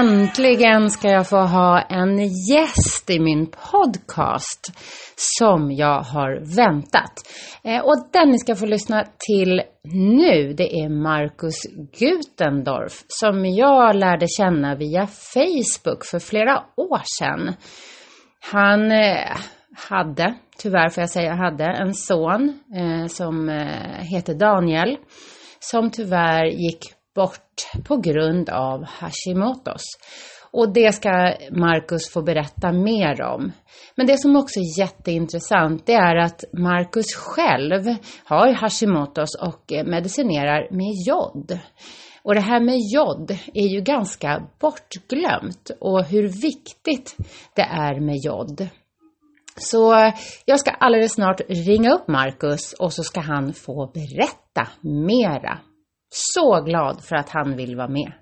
Äntligen ska jag få ha en gäst i min podcast som jag har väntat. Och den ni ska få lyssna till nu, det är Marcus Gutendorf som jag lärde känna via Facebook för flera år sedan. Han hade, tyvärr får jag säga hade, en son som heter Daniel som tyvärr gick bort på grund av Hashimotos. Och det ska Marcus få berätta mer om. Men det som också är jätteintressant det är att Marcus själv har Hashimotos och medicinerar med jod. Och det här med jod är ju ganska bortglömt och hur viktigt det är med jod. Så jag ska alldeles snart ringa upp Marcus och så ska han få berätta mera. Så glad för att han vill vara med.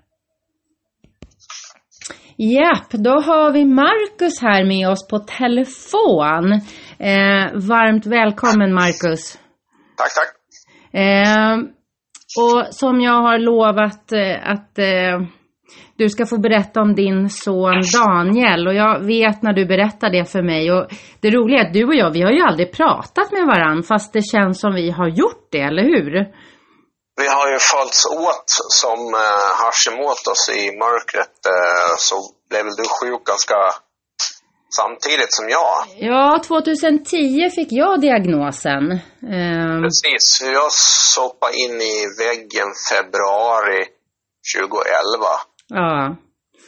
Japp, då har vi Marcus här med oss på telefon. Varmt välkommen Marcus. Tack. Och som jag har lovat att du ska få berätta om din son Daniel. Och jag vet när du berättar det för mig. Och det roliga är att du och jag, vi har ju aldrig pratat med varann. Fast det känns som vi har gjort det, eller hur? Vi har ju följts åt som Hashimotos i mörkret, så blev väl du sjuk ganska samtidigt som jag. Ja, 2010 fick jag diagnosen. Precis, jag soppade in i väggen februari 2011. Ja.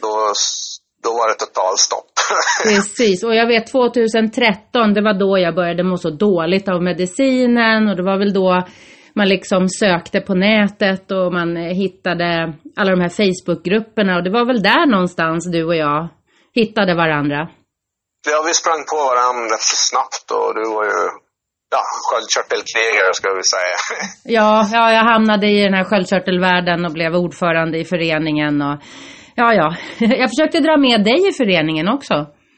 Då var det totalstopp. Precis, och jag vet 2013, det var då jag började må så dåligt av medicinen och det var väl då man liksom sökte på nätet och man hittade alla de här Facebookgrupperna. Och det var väl där någonstans du och jag hittade varandra. Ja, vi sprang på varandra rätt så snabbt och du var ju sköldkörtelkrigare ska vi säga. Ja, jag hamnade i den här sköldkörtelvärlden och blev ordförande i föreningen. Och ja. Jag försökte dra med dig i föreningen också.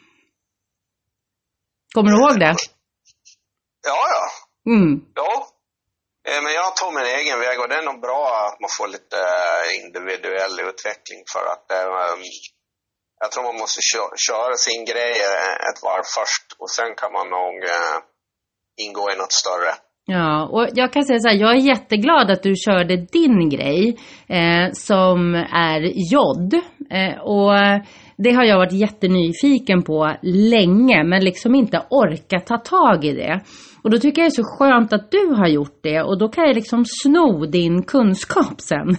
Kommer du ihåg det? Ja. Mm. Ja. Men jag tog min egen väg och det är nog bra att man får lite individuell utveckling för att jag tror man måste köra sin grej ett varv först och sen kan man nog ingå i något större. Ja, och jag kan säga så här, jag är jätteglad att du körde din grej som är jod och det har jag varit jättenyfiken på länge men liksom inte orkat ta tag i det. Och då tycker jag det är så skönt att du har gjort det. Och då kan jag liksom sno din kunskap sen.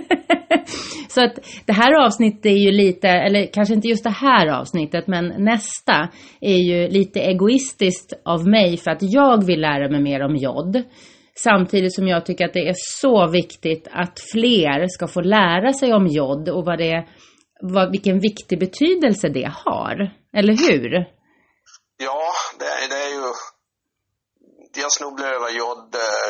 Så att det här avsnittet är ju lite, eller kanske inte just det här avsnittet, men nästa är ju lite egoistiskt av mig för att jag vill lära mig mer om jod. Samtidigt som jag tycker att det är så viktigt att fler ska få lära sig om jod och vilken viktig betydelse det har. Eller hur? Ja, det är ju... Jag snubblade över jod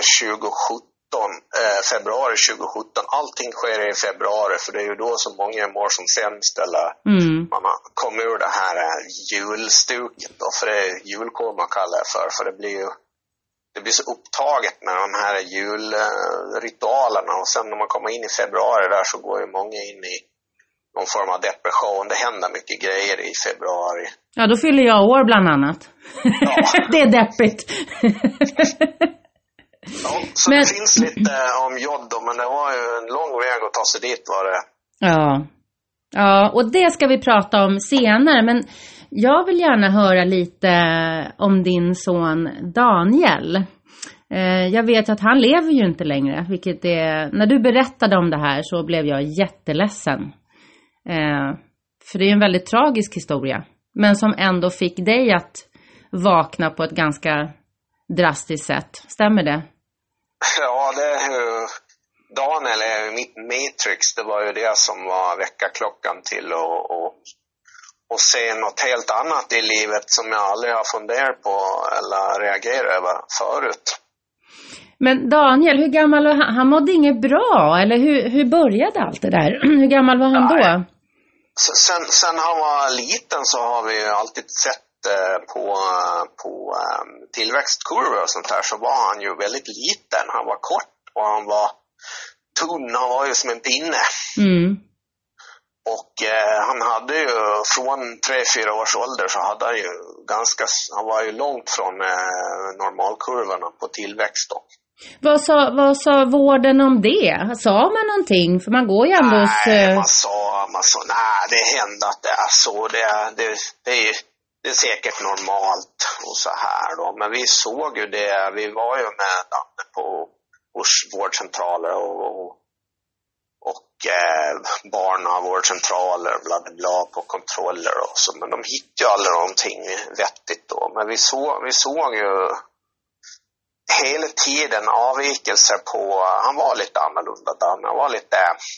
2017, februari 2017. Allting sker i februari för det är ju då så många mår som sämst eller man kommer ur det här julstuket då, för det är julkår man kallar det för det blir så upptaget med de här julritualerna och sen när man kommer in i februari där så går ju många in i någon form av depression. Det händer mycket grejer i februari. Ja, då fyller jag år bland annat. Ja. Det är deppigt. Ja, så men... det finns lite om jod då, men det var ju en lång väg att ta sig dit var det. Ja, och det ska vi prata om senare. Men jag vill gärna höra lite om din son Daniel. Jag vet att han lever ju inte längre. Vilket är, när du berättade om det här så blev jag jätteledsen. För det är en väldigt tragisk historia. Men som ändå fick dig att vakna på ett ganska drastiskt sätt. Stämmer det? Ja, det är ju... Daniel är ju mitt matrix. Det var ju det som var väckarklockan till och se något helt annat i livet som jag aldrig har funderat på eller reagerat över förut. Men Daniel, hur gammal var han? Han mådde inget bra, eller hur började allt det där? Hur gammal var han då? Sen han var liten så har vi alltid sett på tillväxtkurvor och sånt här så var han ju väldigt liten. Han var kort och han var tunn, han var ju som en pinne. Mm. Och han hade ju från 3-4 års ålder så hade han ju han var ju långt från normalkurvorna på tillväxt då. Vad sa vården om det? Sa man någonting? För man går ju ändå hos... Nej, man sa nej, det hände att det är så. Det är säkert normalt och så här då. Men vi såg ju det, vi var ju med hos vårdcentraler och barnavårdscentraler, bla bla bla, på kontroller och så. Men de hittade ju aldrig någonting vettigt då. Men vi såg ju hela tiden avvikelser på, han var lite annorlunda Dan. Han var lite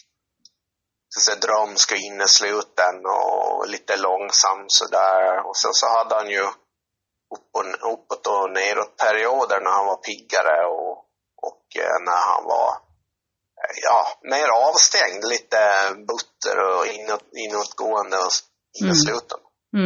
drömsk och innesluten och lite långsam sådär. Och sen så hade han ju uppåt och neråt perioder när han var piggare och när han var mer avstängd, lite butter och inåtgående och innesluten.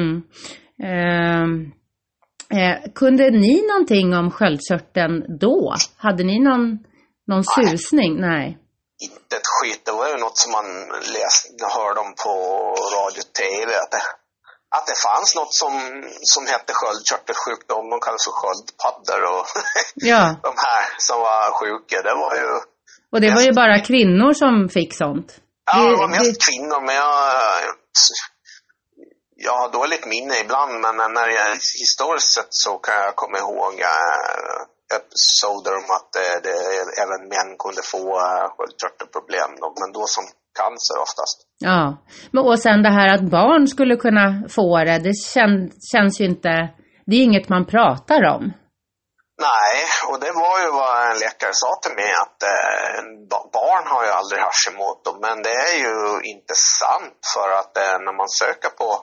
Kunde ni någonting om sköldkörteln då? Hade ni någon susning? Nej. Inte ett skit. Det var ju något som man hörde om på radio och tv. Att det fanns något som hette sköldkörtelsjukdom. De kallas för sköldpaddor och de här som var sjuka. Det var ju... Och det var ju bara kvinnor som fick sånt. Ja, det var mest kvinnor. Men jag har dåligt minne ibland. Men historiskt sett så kan jag komma ihåg episoder om att även män kunde få sköldkörtelproblem. Men då som cancer oftast. Ja, men och sen det här att barn skulle kunna få det känns ju inte... Det är inget man pratar om. Nej, och det var ju vad en läkare sa till mig, att barn har ju aldrig Hashimoto, men det är ju inte sant, för att när man söker på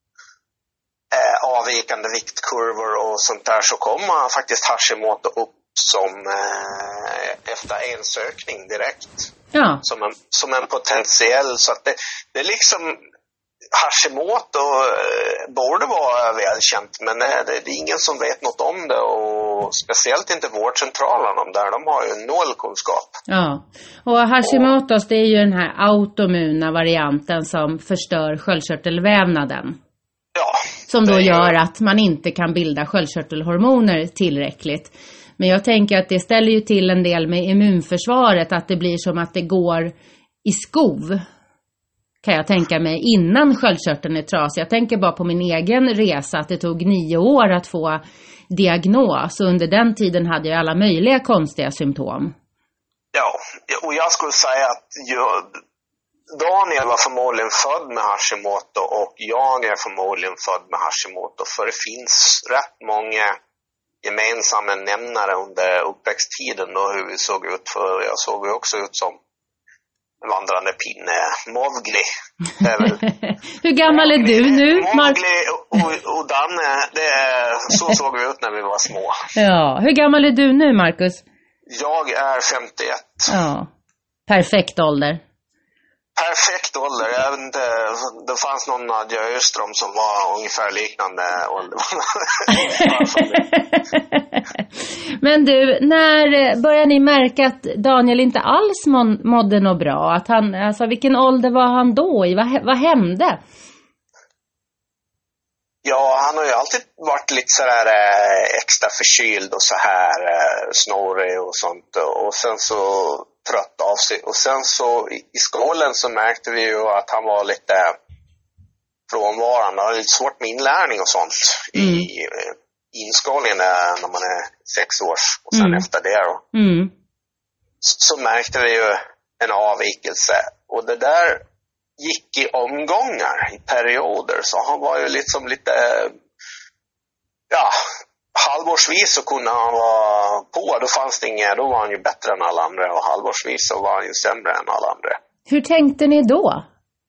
avvikande viktkurvor och sånt där så kommer faktiskt Hashimoto upp som efter en sökning direkt. Ja. Som en potentiell, så att det är liksom Hashimoto borde vara välkänt, men det är ingen som vet något om det, och speciellt inte vårdcentralerna där, de har ju noll kunskap. Ja, och Hashimotos det är ju den här autoimmuna varianten som förstör sköldkörtelvävnaden. Ja. Som då gör att man inte kan bilda sköldkörtelhormoner tillräckligt. Men jag tänker att det ställer ju till en del med immunförsvaret, att det blir som att det går i skov. Kan jag tänka mig, innan sköldkörteln är trasig. Jag tänker bara på min egen resa att det tog 9 år att få diagnos. Och under den tiden hade jag alla möjliga konstiga symptom. Ja, och jag skulle säga att Daniel var förmodligen född med Hashimoto och jag är förmodligen född med Hashimoto. För det finns rätt många gemensamma nämnare under uppväxttiden och hur vi såg ut. För jag såg ju också ut som vandrande pinne, Mowgli. Hur gammal är du nu? Mowgli och Danne, så såg vi ut när vi var små. Ja, hur gammal är du nu, Marcus? Jag är 51. Ja, perfekt ålder. Perfekt ålder. Jag vet inte, det fanns någon Nadja Öström som var ungefär liknande ålder. Men du, när började ni märka att Daniel inte alls mådde något bra? Att han, alltså, vilken ålder var han då i? Vad hände? Ja, han har ju alltid varit lite sådär extra förkyld och så här snorig och sånt. Och sen så trött av sig. Och sen så i skolan så märkte vi ju att han var lite frånvarande. Han hade lite svårt med inlärning och sånt i inskolningen när man är 6 år och sen efter det då. Så märkte vi ju en avvikelse. Och det där gick i omgångar, i perioder. Så han var ju liksom lite, halvårsvis så kunde han vara på. Då fanns det inget, då var han ju bättre än alla andra. Och halvårsvis så var han ju sämre än alla andra. Hur tänkte ni då?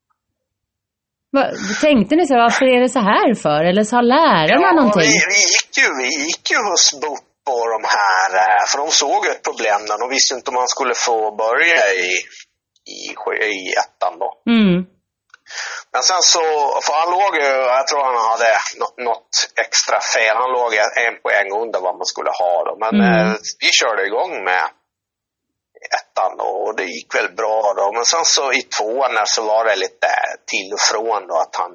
Tänkte ni så, varför är det så här för? Eller sa lärarna någonting? Vi gick ju hos BUP och de här, för de såg ett problem där. De visste inte om man skulle få börja i ettan då. Men sen så, för han låg ju, jag tror han hade något extra fel. Han låg en poäng under vad man skulle ha då. Men vi körde igång med ettan då, och det gick väl bra då. Men sen så i tvåan där så var det lite till och från då att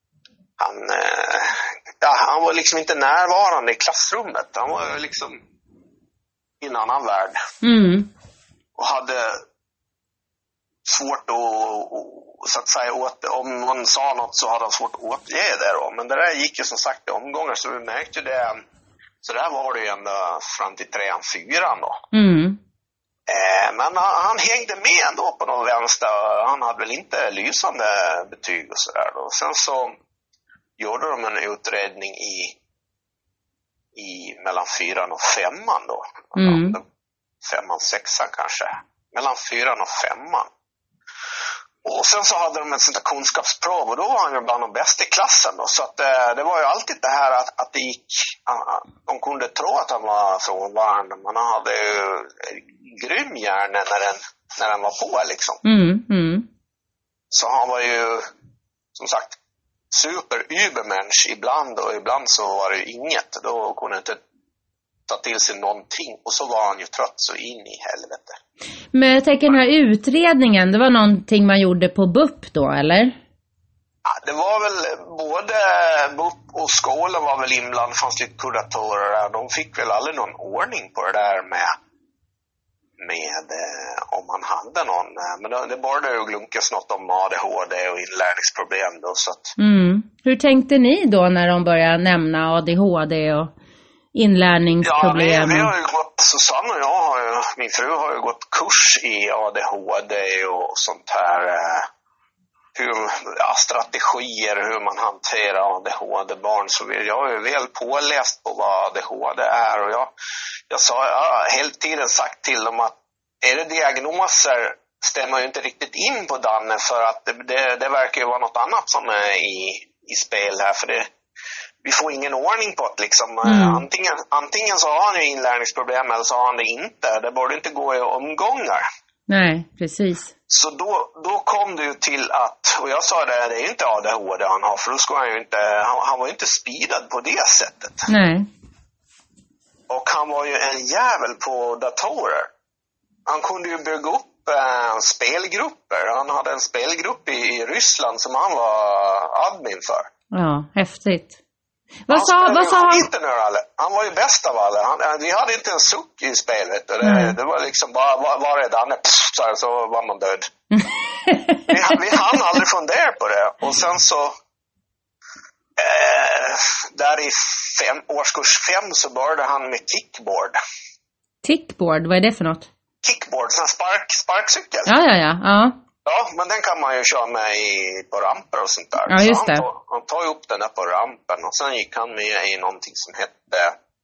han var liksom inte närvarande i klassrummet. Han var liksom i en annan värld. Och hade svårt att så att säga om man sa något så hade han svårt att återge det då. Men det där gick ju som sagt i omgångar, så vi märkte det. Så där var det ju ända fram till 3-4 då. Men han hängde med ändå på någon vänster. Han hade väl inte lysande betyg och sådär då. Sen så gjorde de en utredning i mellan 4 och 5 då. 5, 6 kanske. Mellan 4 och 5. Och sen så hade de ett sånt där kunskapsprov, och då var han ju bland de bästa i klassen då. Så att det var ju alltid det här att det gick, de kunde tro att han var frånvarande, men han hade ju grym hjärna när den var på liksom. Så han var ju som sagt super-übermensch ibland, och ibland så var det ju inget. Då kunde han inte ta till sig någonting, och så var han ju trött så in i helvete. Men jag tänker den här utredningen, det var någonting man gjorde på BUP då, eller? Ja, det var väl både BUP och skolan var väl inblandade, fanns lite kuratorer där. De fick väl aldrig någon ordning på det där med om man hade någon. Men det borde ju glunkas något om ADHD och inlärningsproblem då, så att... Hur tänkte ni då när de började nämna ADHD och inlärningsproblem? Ja, vi har ju gått, Susanne och jag min fru har ju gått kurs i ADHD och sånt här, strategier, hur man hanterar ADHD-barn. Så jag är väl påläst på vad ADHD är, och jag har hela tiden sagt till dem att är det diagnoser stämmer ju inte riktigt in på Danne, för att det verkar ju vara något annat som är i spel här, för vi får ingen ordning på det liksom. Antingen så har han ju inlärningsproblem eller så har han det inte. Det borde inte gå i omgångar. Nej, precis. Så då kom det ju till att, och jag sa det är inte ADHD han har, för då ska han ju inte, han var ju inte speedad på det sättet. Nej. Och han var ju en jävel på datorer. Han kunde ju bygga upp spelgrupper. Han hade en spelgrupp i Ryssland som han var admin för. Ja, häftigt. Vad sa han? Han var ju bäst av alla. Vi hade inte en suck i spelet. Det var liksom bara det Danne, så var man död. vi hann aldrig fundera på det. Och sen så där i årskurs 5 så började han med kickboard. Kickboard, vad är det för något? Kickboard, sån sparkcykel. Ja. Ja, men den kan man ju köra med på ramper och sånt där. Ja, just det. Han tar ju upp den där på rampen, och sen gick han med i någonting som hette...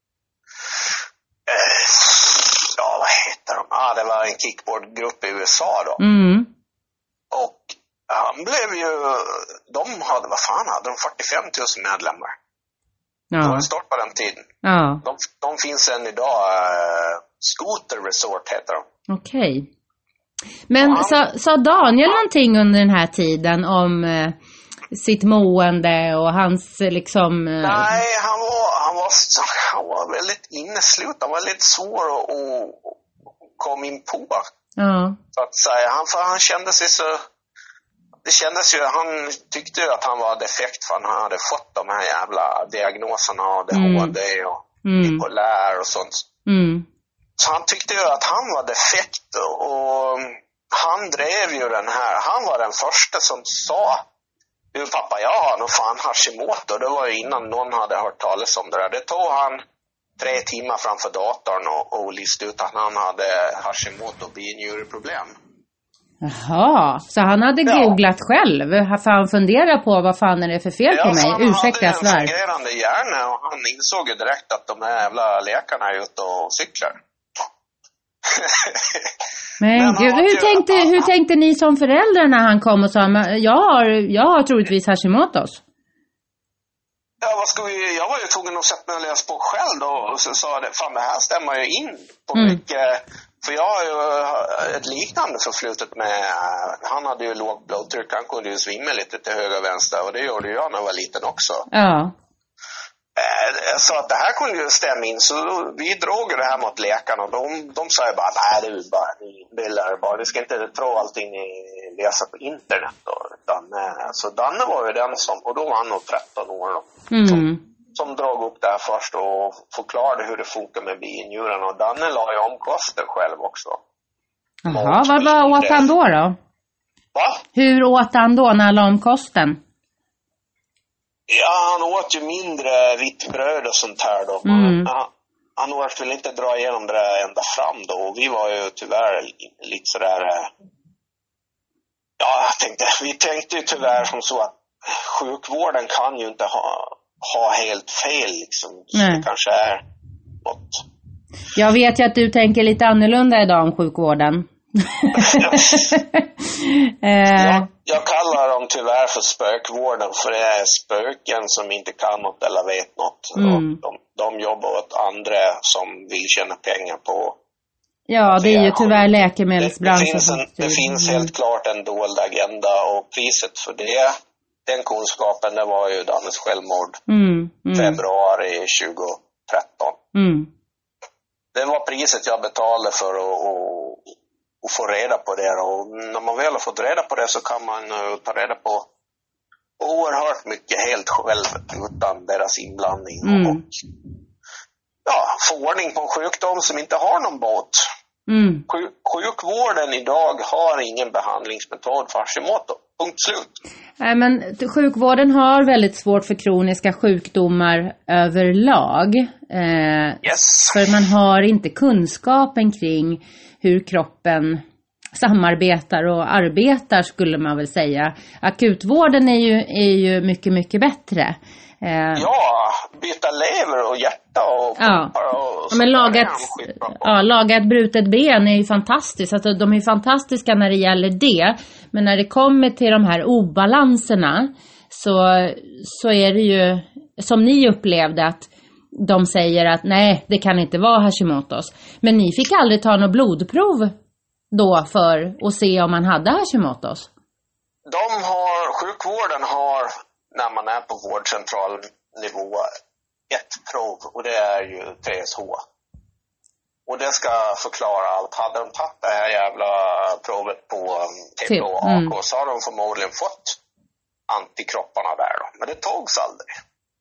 vad heter de? Det var en kickboardgrupp i USA då. Och han blev ju... De hade 45 000 medlemmar. Ja. Det var en start på den tiden. Ja. De finns än idag. Scooter Resort heter de. Okej. Men sa Daniel någonting under den här tiden om sitt mående och hans liksom... Nej, han var väldigt inneslut. Han var lite svår att komma in på. Ja. Så att säga. Han kände sig så... Det kändes ju, han tyckte ju att han var defekt, för han hade fått de här jävla diagnoserna av ADHD och bipolär och sånt. Så han tyckte ju att han var defekt, och han drev ju den här. Han var den första som sa, du pappa, jag har nog fan Hashimoto. Det var ju innan någon hade hört talas om det där. Det tog han 3 timmar framför datorn och listade ut att han hade Hashimoto och binjureproblem. Jaha, så han hade googlat själv, för han funderar på vad fan är det för fel på mig. Ursäkta, jag svär. Han hade en fungerande hjärna, och han insåg ju direkt att de här jävla läkarna är ute och cyklar. Men gud, hur tänkte ni som föräldrar när han kom och sa, jag har troligtvis Hashimotos? Ja, jag var ju tvungen att sätta mig och läsa på själv då, och så sa det, fan det här stämmer ju in på mycket. För jag har ju ett liknande förflutet med, han hade ju låg blodtryck, han kunde ju svimma lite till höger och vänster, och det gjorde jag när jag var liten också. Ja. jag sa att det här kunde ju stämma in, så vi drog det här mot läkarna och de sa ju bara, nej det är ju bara ni bilder bara, du ska inte tro allting ni läser på internet då, utan så Danne var ju den som, och då var han nog 13 år då, som drog upp det här först och förklarade hur det funkar med binjuren, och Danne la ju om kosten själv också. Jaha, vad åt han då? Va? Hur åt han då när han la om kosten? Ja, han åt ju mindre vitt bröd och sånt här då. Han åt väl inte dra igenom det ända fram då. Och vi var ju tyvärr lite sådär... Ja, vi tänkte ju tyvärr som så att sjukvården kan ju inte ha helt fel liksom. Det kanske är något. Jag vet ju att du tänker lite annorlunda idag om sjukvården. Jag kallar dem tyvärr för spökvården, för det är spöken som inte kan något eller vet något. De jobbar åt andra som vill tjäna pengar på. Ja, det är ju tyvärr läkemedelsbranschen. Det finns helt klart en dold agenda, och priset för den kunskapen, det var ju Dannes självmord februari 2013. Det var priset jag betalade för att få reda på det. Och när man väl har fått reda på det så kan man ta reda på oerhört mycket helt själv utan deras inblandning. Och få ordning på en sjukdom som inte har någon bot. Sjukvården idag har ingen behandlingsmetod för Hashimoto. Punkt slut. Nej, men sjukvården har väldigt svårt för kroniska sjukdomar överlag. För man har inte kunskapen kring hur kroppen samarbetar och arbetar, skulle man väl säga. Akutvården är ju mycket, mycket bättre. Byta lever och hjärta och men laga ett brutet ben är ju fantastiskt. Alltså, de är fantastiska när det gäller det. Men när det kommer till de här obalanserna så är det ju som ni upplevde, att de säger att nej, det kan inte vara Hashimotos. Men ni fick aldrig ta något blodprov då för att se om man hade Hashimotos? Sjukvården har, när man är på vårdcentralnivå, ett prov, och det är ju TSH. Och det ska förklara allt. Hade de tagit det här jävla provet på TPO och AK så har de förmodligen fått antikropparna där då. Men det togs aldrig.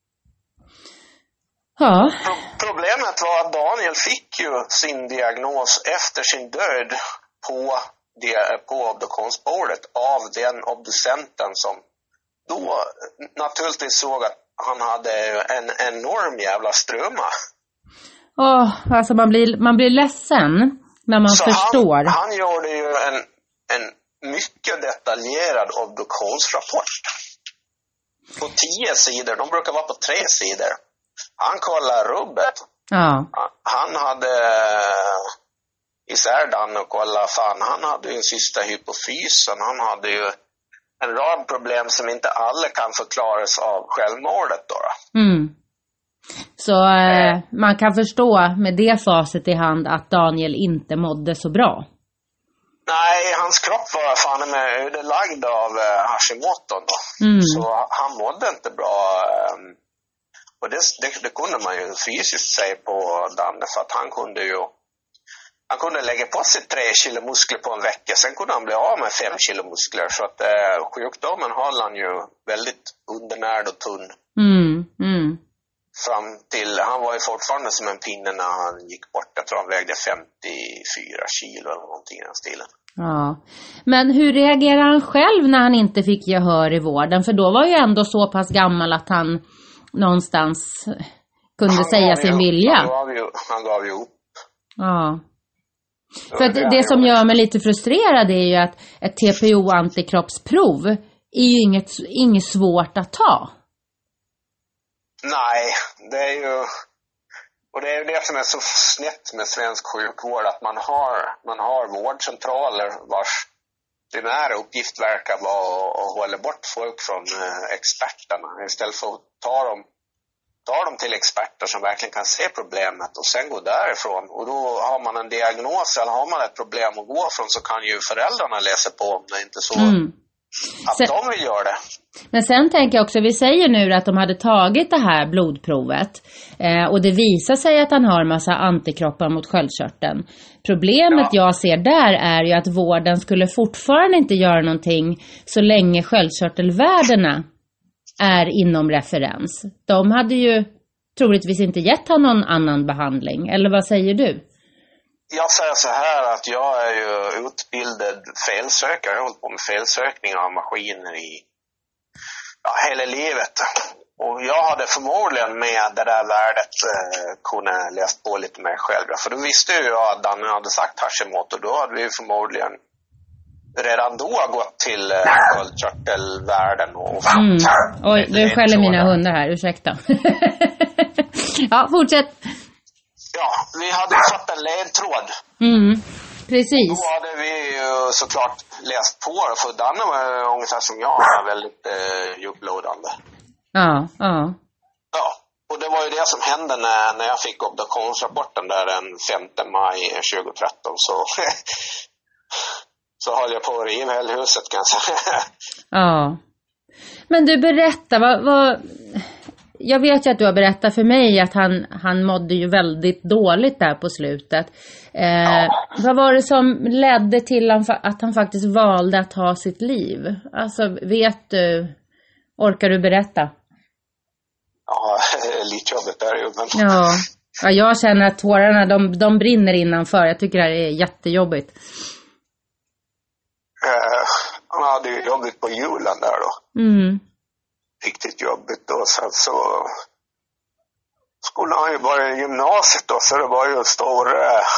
Ja. Problemet var att Daniel fick ju sin diagnos efter sin död på obduktionsbordet av den obducenten som då naturligtvis såg att han hade en enorm jävla strömma. Alltså man blir ledsen när man förstår. Han gjorde ju en mycket detaljerad obduktionsrapport på 10 sidor. De brukar vara på 3 sidor. Han kollade rubbet. Ja. Han hade isär Danne och kollade, han hade ju en sista hypofysen. Han hade ju en rad problem som inte alla kan förklaras av självmordet då. Så man kan förstå med det facit i hand att Daniel inte mådde så bra. Nej, hans kropp var fan med ödelagd av Hashimoto då. Så han mådde inte bra. Och det kunde man ju fysiskt säga på Danne, för att han kunde lägga på sig 3 kilo muskler på en vecka. Sen kunde han bli av med 5 kilo muskler. Så att sjukdomen höll han ju väldigt undernärd och tunn. Fram till, han var ju fortfarande som en pinne när han gick bort. Jag tror han vägde 54 kilo eller någonting i den stilen. Ja, men hur reagerade han själv när han inte fick gehör i vården? För då var ju ändå så pass gammal att han någonstans kunde säga sin vilja. Han gav ju upp. Ja. För att det som gör mig lite frustrerad är ju att ett TPO-antikroppsprov är ju inget svårt att ta. Nej, det är ju... Och det är ju det som är så snett med svensk sjukvård, att man har vårdcentraler vars primära uppgift verkar vara att hålla bort folk från experterna. Istället för att ta dem till experter som verkligen kan se problemet och sen gå därifrån. Och då har man en diagnos eller har man ett problem att gå från, så kan ju föräldrarna läsa på om det inte så Att de vill göra det. Men sen tänker jag också, vi säger nu att de hade tagit det här blodprovet och det visar sig att han har en massa antikroppar mot sköldkörteln. Problemet jag ser där är ju att vården skulle fortfarande inte göra någonting så länge sköldkörtelvärdena är inom referens. De hade ju troligtvis inte gett han någon annan behandling, eller vad säger du? Jag säger så här att jag är ju utbildad felsökare. Jag har hållit på med felsökning av maskiner i hela livet. Och jag hade förmodligen med det där värdet kunnat läst på lite mer själv. För då visste ju jag att Danne hade sagt Hashimoto. Då hade vi förmodligen redan då gått till sköldkörtelvärden. Oj, nu skäller mina hundar här, ursäkta. Ja, fortsätt. Ja, vi hade fått en ledtråd. Precis. Då hade vi såklart läst på det, för Danne var ungefär som jag, väldigt djuplodande. Ja. Ja, och det var ju det som hände när jag fick obduktionsrapporten där den 5 maj 2013, så höll jag på att riva hela huset, kan jag säga. Ja. Men du, berätta, vad... Jag vet ju att du har berättat för mig att han mådde ju väldigt dåligt där på slutet. Vad var det som ledde till att han faktiskt valde att ta sitt liv? Alltså, vet du, orkar du berätta? Ja, lite jobbigt där ju. Men... Ja, jag känner att tårarna, de brinner innanför. Jag tycker det här är jättejobbigt. Han hade ju jobbigt på julen där då. Riktigt jobbigt, och sen så skulle han ju börja i gymnasiet då, så det var ju en stor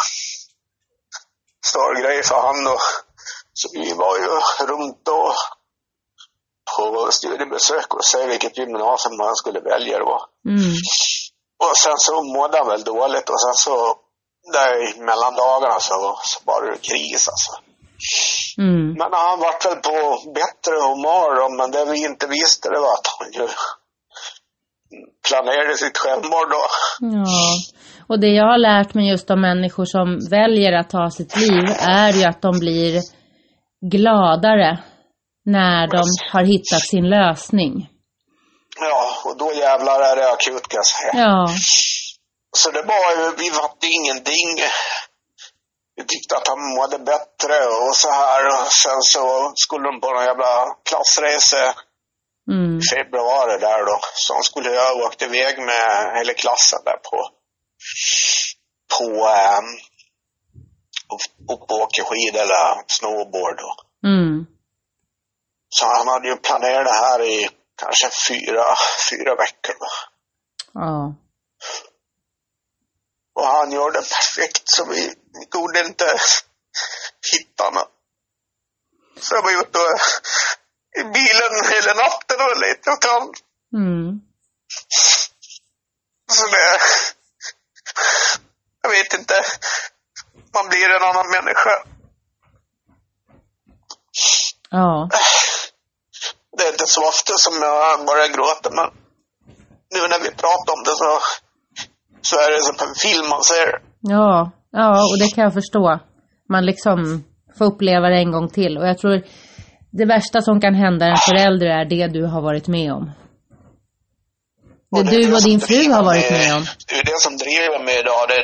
grej för han då. Så vi var ju runt då på studiebesök och se vilket gymnasium man skulle välja då. Och sen så mådde han väl dåligt, och sen så där mellan dagarna så var det kris alltså. Men han var väl på bättre humör då, men det vi inte visste det var att han ju planerade sitt självmord då. Ja, och det jag har lärt mig just om människor som väljer att ta sitt liv är ju att de blir gladare när de har hittat sin lösning. Ja, och då jävlar är det akut, kan jag säga. Ja. Så det var ju, vi var ingenting. Vi tyckte att han mådde bättre och så här. Och sen så skulle de på någon jävla klassresa i februari där då. Så han skulle jag åkt iväg med hela klassen där på åka skidor eller snowboard då. Så han hade ju planerat det här i kanske fyra veckor då. Ja. Och han gjorde det perfekt, så vi kunde inte hitta honom. Så jag var ute i bilen hela natten och letade åt honom. Så det... Jag vet inte. Man blir en annan människa. Ja. Det är inte så ofta som jag börjar gråta, men nu när vi pratar om det så är det som en film man ser. Ja, och det kan jag förstå. Man liksom får uppleva det en gång till. Och jag tror det värsta som kan hända en förälder är det du har varit med om. Det du och din fru har varit med om. Det är det som driver mig idag. Det är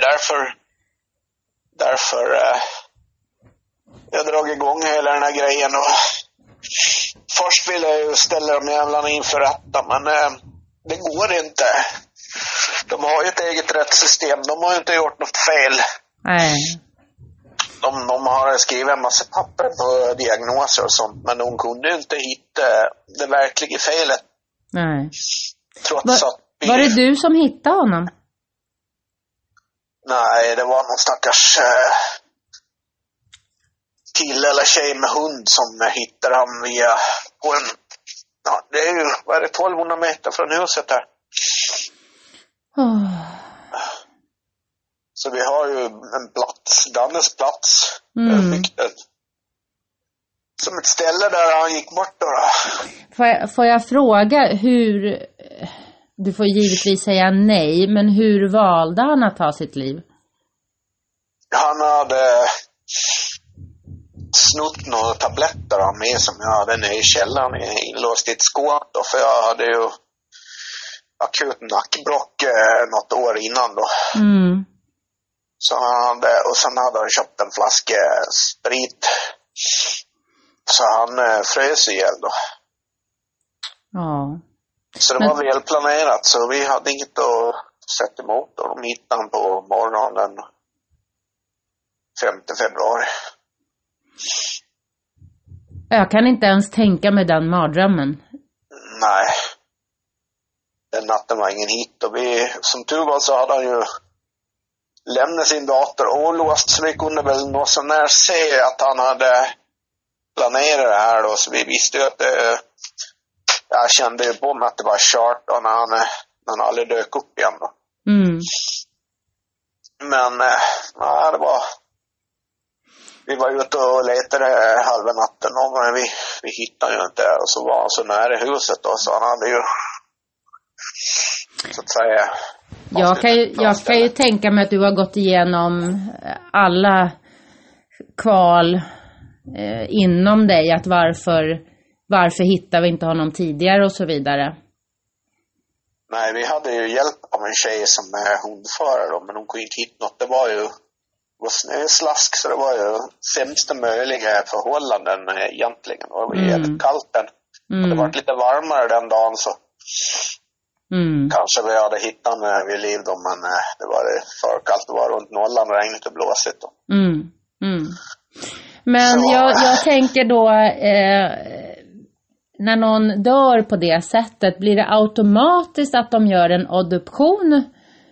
därför jag drog igång hela den här grejen. Och först ville jag ju ställa de jävlarna inför rätta, men det går inte. De har ju ett eget rättssystem. De har ju inte gjort något fel. Nej. De har skrivit en massa papper på diagnoser och sånt, men de kunde inte hitta det verkliga felet. Nej. Trots att var det du som hittade honom? Nej, det var någon stackars kille eller tjej med hund som hittade honom på en... Ja, det är ju, vad är det, 1200 meter från huset här. Så vi har ju en plats, Dannes plats. Som ett ställe där han gick bort då. Får jag fråga hur, du får givetvis säga nej, men hur valde han att ta sitt liv? Han hade snott några tabletter av mig som jag hade nere i källaren inlåst i ett skåp då, för jag hade ju akut nackbråck något år innan då. Så och sen hade han köpt en flaska sprit. Så han frös ihjäl då. Ja. Så det var välplanerat, så vi hade inget att sätta emot. Och de hittade han på morgonen den 5 februari. Jag kan inte ens tänka mig den mardrömmen. Nej. Den natten var ingen hit. Och som tur var så hade han ju lämnat sin dator olåst, så vi kunde väl nå så när se att han hade planerat det här då. Så vi visste ju att jag kände ju på mig att det var kört då när han aldrig dök upp igen då. Men det var... Vi var ute och letade halva natten men vi hittade ju inte. Och så var han så nära huset då, så han hade ju så att säga... Jag kan ju tänka mig att du har gått igenom alla kval inom dig. Att varför hittar vi inte honom tidigare och så vidare. Nej, vi hade ju hjälp av en tjej som är hundförare då, men hon kunde inte hitta något. Det var snöslask, så det var ju sämsta möjliga förhållanden egentligen. Och det var jävligt kallt den. Och det var lite varmare den dagen, så kanske vi hade hittat när vi liv då, men det var för kallt. Det var runt nollan, regnigt och blåsigt då. Men jag tänker då, när någon dör på det sättet, blir det automatiskt att de gör en obduktion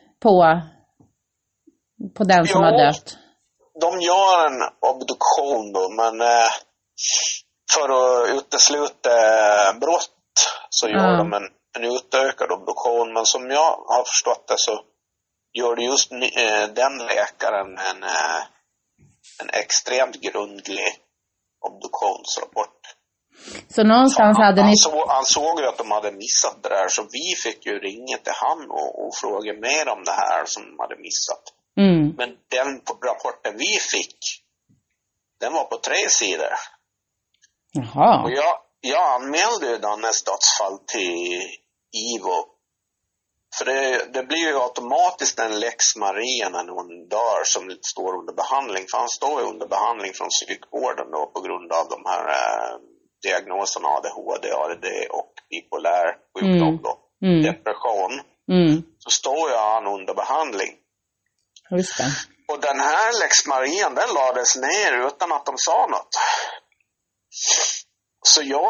på den som har dött? De gör en obduktion då, men för att utesluta brott så gör de en utökad obduktion. Men som jag har förstått det så gör det just den läkaren en extremt grundlig obduktionsrapport. Så någonstans så hade ni... Han såg ju att de hade missat det där, så vi fick ju ringa till han och fråga mer om det här som de hade missat. Men den rapporten vi fick, den var på 3 sidor. Jaha. Och jag anmälde ju Dannes dödsfall till IVO. För det blir ju automatiskt en Lex Maria när någon dör som står under behandling. För han står ju under behandling från psykvården då, på grund av de här diagnoserna ADHD, ADD och bipolär sjukdom då. Depression. Så står ju han under behandling. Just det. Och den här Lex Maria, den lades ner utan att de sa något. Så jag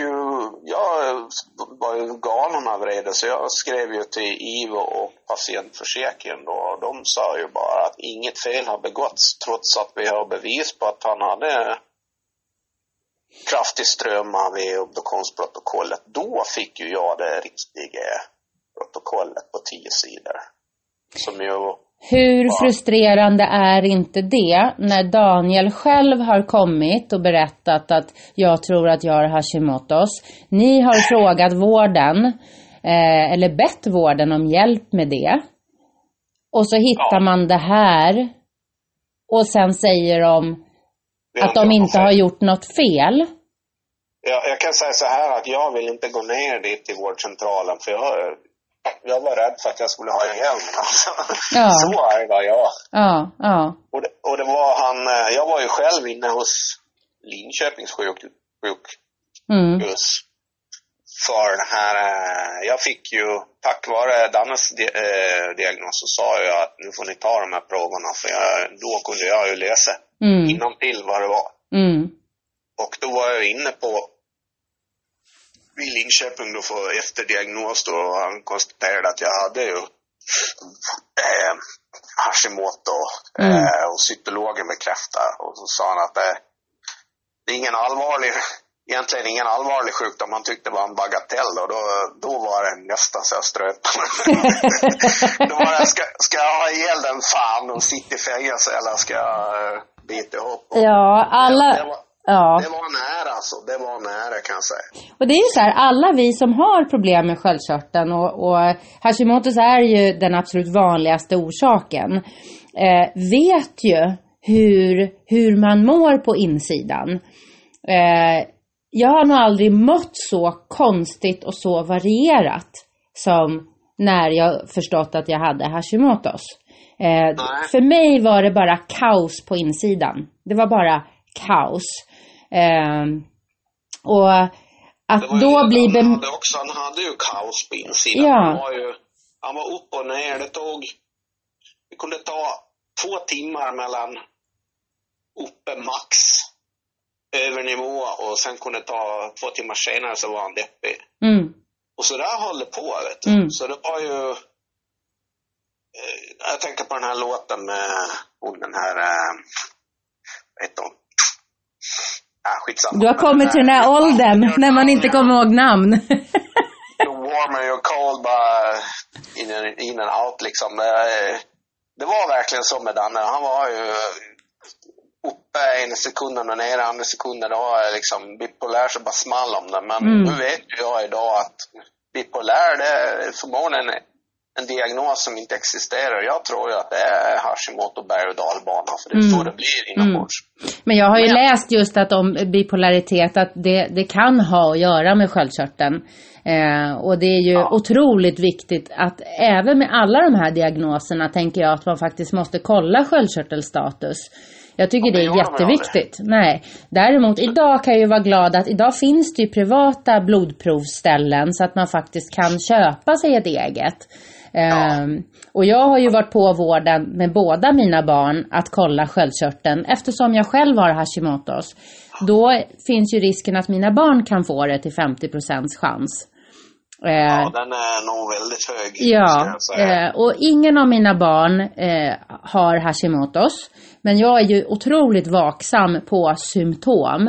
var ju galen av vrede, så jag skrev ju till IVO och patientförsäkringen då, och de sa ju bara att inget fel har begåtts, trots att vi har bevis på att han hade kraftig strömmar vid obduktionsprotokollet. Då fick ju jag det riktiga protokollet på 10 sidor. Som ju... Hur frustrerande är inte det när Daniel själv har kommit och berättat att jag tror att jag har Hashimoto's. Ni har frågat vården eller bett vården om hjälp med det. Och så hittar man det här och sen säger de att de inte har gjort något fel. Jag kan säga så här att jag vill inte gå ner dit till vårdcentralen, för jag var rädd för att jag skulle ha ihjäl mig. Alltså. Ja. Så arg var jag. Ja. Och det var jag var ju själv inne hos Linköpings sjukhus. För den här, jag fick ju, tack vare Dannes diagnos, så sa jag att nu får ni ta de här proverna, för då kunde jag ju läsa innantill vad det var. Och då var jag inne på vid Linköping då för efterdiagnos då, och han konstaterade att jag hade ju Hashimoto och cytologen bekräftade, och så sa han att det är egentligen ingen allvarlig sjukdom. Man tyckte det var en bagatell och då var det nästan så jag ströp. Då var det, ska jag ha ihjäl den fan och sitta i fängelse, eller ska jag bita ihop? Ja, alla... Det var nära alltså, det var nära kan jag säga. Och det är ju så här, alla vi som har problem med sköldkörteln och Hashimoto's är ju den absolut vanligaste orsaken, vet ju hur man mår på insidan. Jag har nog aldrig mått så konstigt och så varierat som när jag förstått att jag hade Hashimoto's. För mig var det bara kaos på insidan. Det var bara kaos. Och att då blir han hade ju kaos på insidan. Ja. Han var upp och ner. Det kunde ta 2 timmar mellan uppe max över nivå och sen kunde ta 2 timmar senare så var han deppig. Och så där höll det på, vet du. Så det var ju jag tänker på den här låten med den här vet du. Skitsamma. Du har kommit till den här åldern när man inte kommer ihåg namn. The warmer you're cold bara in and out liksom. Det var verkligen så med Danne. Han var ju uppe ena sekunden och nere andra sekunden. Det var liksom bipolär så bara small om det. Men nu vet jag idag att bipolär det är förmodligen en diagnos som inte existerar. Jag tror ju att det är Hashimoto berg- och dalbana. För det är så det blir inombords. Men jag har ju läst just att om bipolaritet att det kan ha att göra med sköldkörteln. Och det är ju otroligt viktigt att även med alla de här diagnoserna tänker jag att man faktiskt måste kolla sköldkörtelstatus. Jag tycker det är jätteviktigt. Nej. Däremot idag kan jag ju vara glad att idag finns det ju privata blodprovsställen så att man faktiskt kan köpa sig ett eget. Och jag har ju varit på vården med båda mina barn att kolla sköldkörteln eftersom jag själv har Hashimoto's. Då finns ju risken att mina barn kan få det till 50% chans. Ja, den är nog väldigt hög. Ja, och ingen av mina barn har Hashimoto's. Men jag är ju otroligt vaksam på symptom.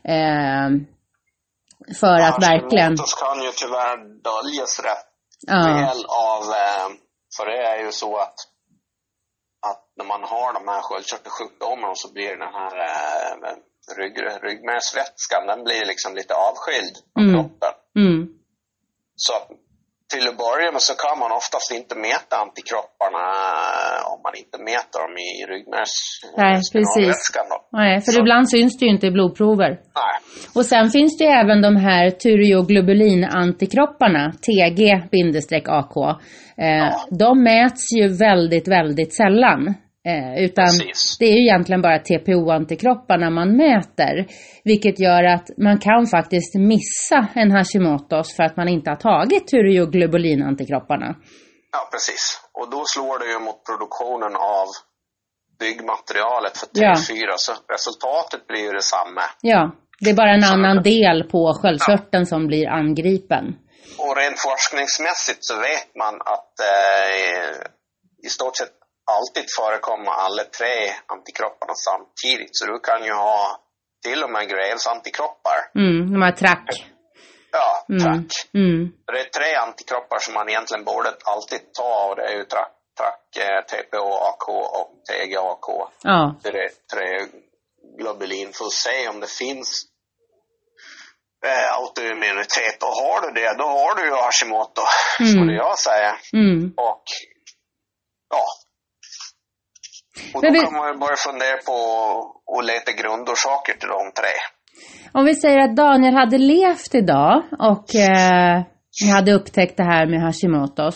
För att verkligen... Hashimoto's kan ju tyvärr döljas rätt väl av... För det är ju så att när man har de här sköldkörtelsjukdomarna så blir den här ryggmärgsvätskan, den blir liksom lite avskild av kroppen. Så till att börja med så kan man oftast inte mäta antikropparna om man inte mäter dem i ryggmärgsvätskan. Nej, för ibland syns det ju inte i blodprover. Nej. Och sen finns det ju även de här tyreoglobulinantikropparna, TG-AK. De mäts ju väldigt, väldigt sällan. Utan det är ju egentligen bara TPO-antikropparna man mäter. Vilket gör att man kan faktiskt missa en Hashimoto's för att man inte har tagit tyreoglobulinantikropparna. Ja, precis. Och då slår det ju mot produktionen av byggmaterialet för T4. Så resultatet blir ju detsamma. Ja, det är bara en annan del på sköldkörteln som blir angripen. Och rent forskningsmässigt så vet man att i stort sett alltid förekommer alla 3 antikropparna samtidigt. Så du kan ju ha till och med Graves antikroppar. De här track. Ja, track. Det är 3 antikroppar som man egentligen borde alltid ta. Och det är ju track, TPO-AK och TGAK. Ja. Det är 3 globulin för att se om det finns autoimmunitet. Och har du det, då har du ju Hashimoto, skulle jag säga. Och ja. Och då kan man ju börja fundera på att leta grundorsaker till de 3. Om vi säger att Daniel hade levt idag och ni hade upptäckt det här med Hashimoto's.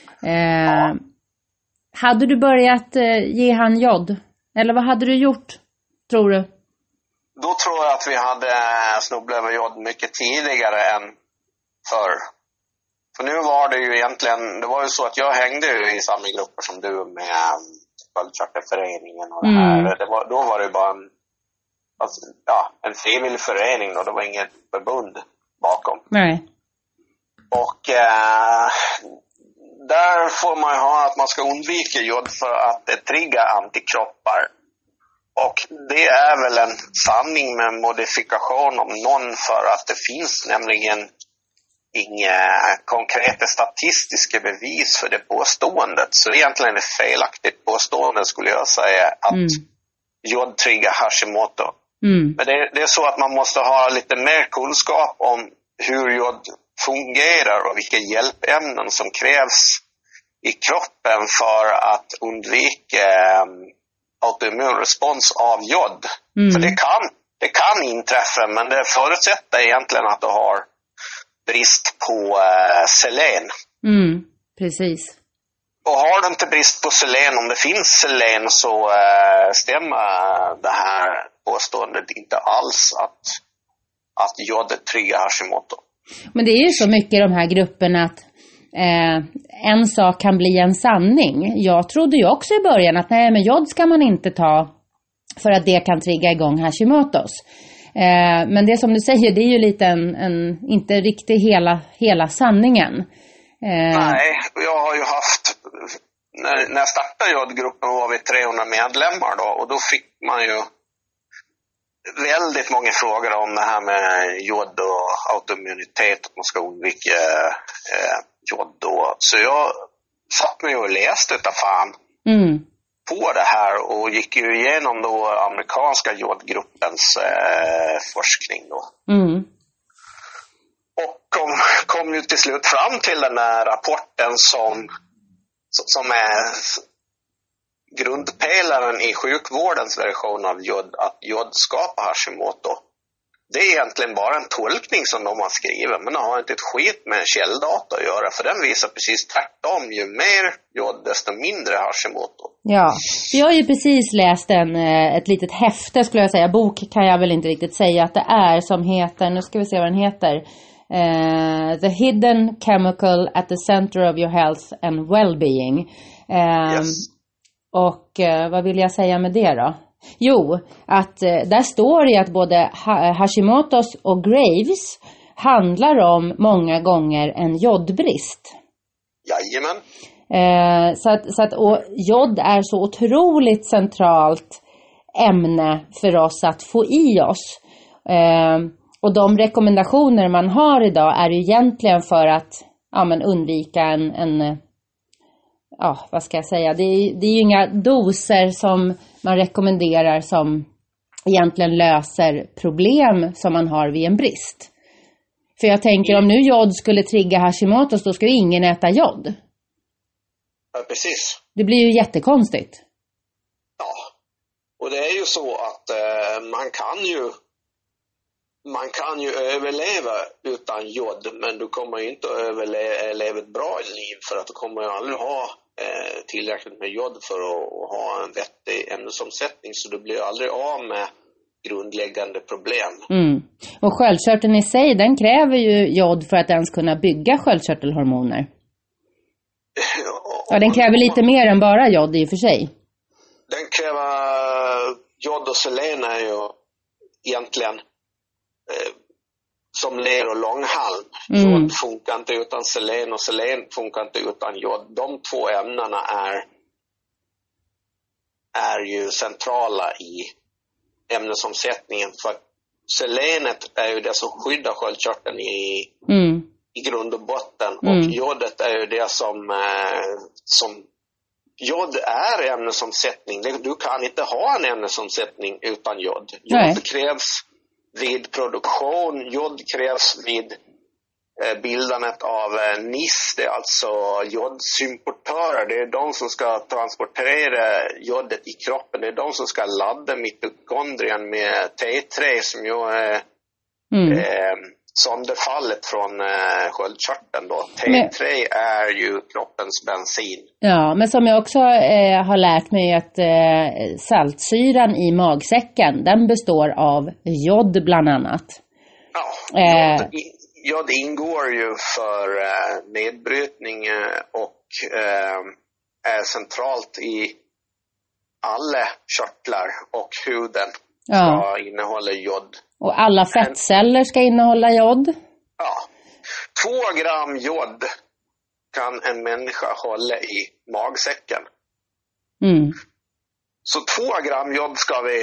Hade du börjat ge han jod? Eller vad hade du gjort, tror du? Då tror jag att vi hade snubblat över jod mycket tidigare än förr. För nu var det ju egentligen, det var ju så att jag hängde ju i samma grupper som du med Sköldkörtelföreningen och det här. Då var det bara en frivillig förening och det var inget förbund bakom. Nej. Och där får man ju ha att man ska undvika jod för att det triggar antikroppar. Och det är väl en sanning med modifikation om någon, för att det finns nämligen inga konkreta statistiska bevis för det påståendet. Så egentligen är det felaktigt påstående, skulle jag säga, att jod triggar Hashimoto. Men det är så att man måste ha lite mer kunskap om hur jod fungerar och vilka hjälpämnen som krävs i kroppen för att undvika autoimmun respons av jod. För det kan inträffa, men det förutsätter egentligen att du har brist på selen. Precis. Och har du inte brist på selen, om det finns selen, så stämmer det här påståendet inte alls att jodet triggar Hashimoto. Men det är ju så mycket i de här grupperna att en sak kan bli en sanning. Jag trodde ju också i början att nej, men jod ska man inte ta för att det kan trigga igång Hashimotos. Men det som du säger, det är ju lite inte riktigt hela sanningen. Nej, jag har ju haft, när jag startade jodgruppen var vi 300 medlemmar då, och då fick man ju väldigt många frågor om det här med jod och autoimmunitet, att man ska undvika jod då. Så jag satt mig och läste utav fan på det här och gick ju igenom då amerikanska jodgruppens forskning då. Och kom ju till slut fram till den här rapporten som är grundpelaren i sjukvårdens version av jod, att jod skapar Hashimoto. Det är egentligen bara en tolkning som de har skrivit, men det har inte ett skit med källdata att göra, för den visar precis tvärtom. Ju mer jod, desto mindre Hashimoto. Ja, jag har ju precis läst ett litet häfte, skulle jag säga. Bok kan jag väl inte riktigt säga att det är, som heter, nu ska vi se vad den heter. The Hidden Chemical at the Center of Your Health and Well-being. Yes. Och vad vill jag säga med det då? Jo, att där står det att både Hashimotos och Graves handlar om många gånger en jodbrist. Jajamän. Så att och jod är så otroligt centralt ämne för oss att få i oss. Och de rekommendationer man har idag är ju egentligen för att undvika vad ska jag säga? Det är ju inga doser som man rekommenderar som egentligen löser problem som man har vid en brist. För jag tänker, om nu jod skulle trigga Hashimotos, då ska ju ingen äta jod. Ja, precis. Det blir ju jättekonstigt. Ja, och det är ju så att man kan ju överleva utan jod, men du kommer ju inte att överleva ett bra liv, för att du kommer ju aldrig ha tillräckligt med jod för att ha en vettig ämnesomsättning, så du blir aldrig av med grundläggande problem. Och sköldkörteln i sig, den kräver ju jod för att ens kunna bygga sköldkörtelhormoner. Ja, den kräver lite mer än bara jod i och för sig. Den kräver jod, och selen är ju egentligen som ler och långhalm. Jod funkar inte utan selen, och selen funkar inte utan jod. De två ämnena är ju centrala i ämnesomsättningen, för selenet är ju det som skyddar sköldkörteln i grund och botten, och jodet är ju det som jod är ämnesomsättning. Du kan inte ha en ämnesomsättning utan jod. Jod krävs vid produktion, jod krävs vid bildandet av NIS, det är alltså jodsymportörer. Det är de som ska transportera jodet i kroppen. Det är de som ska ladda mitokondrien med T3, som ju är sönderfallet från sköldkörteln då. T3 är ju kroppens bensin. Ja, men som jag också har lärt mig att saltsyran i magsäcken, den består av jod bland annat. Ja, jod ingår ju för nedbrytning och är centralt i alla körtlar, och huden ska innehålla jod. Och alla fettceller ska innehålla jod. Ja. 2 gram jod kan en människa hålla i magsäcken. Så 2 gram jod ska vi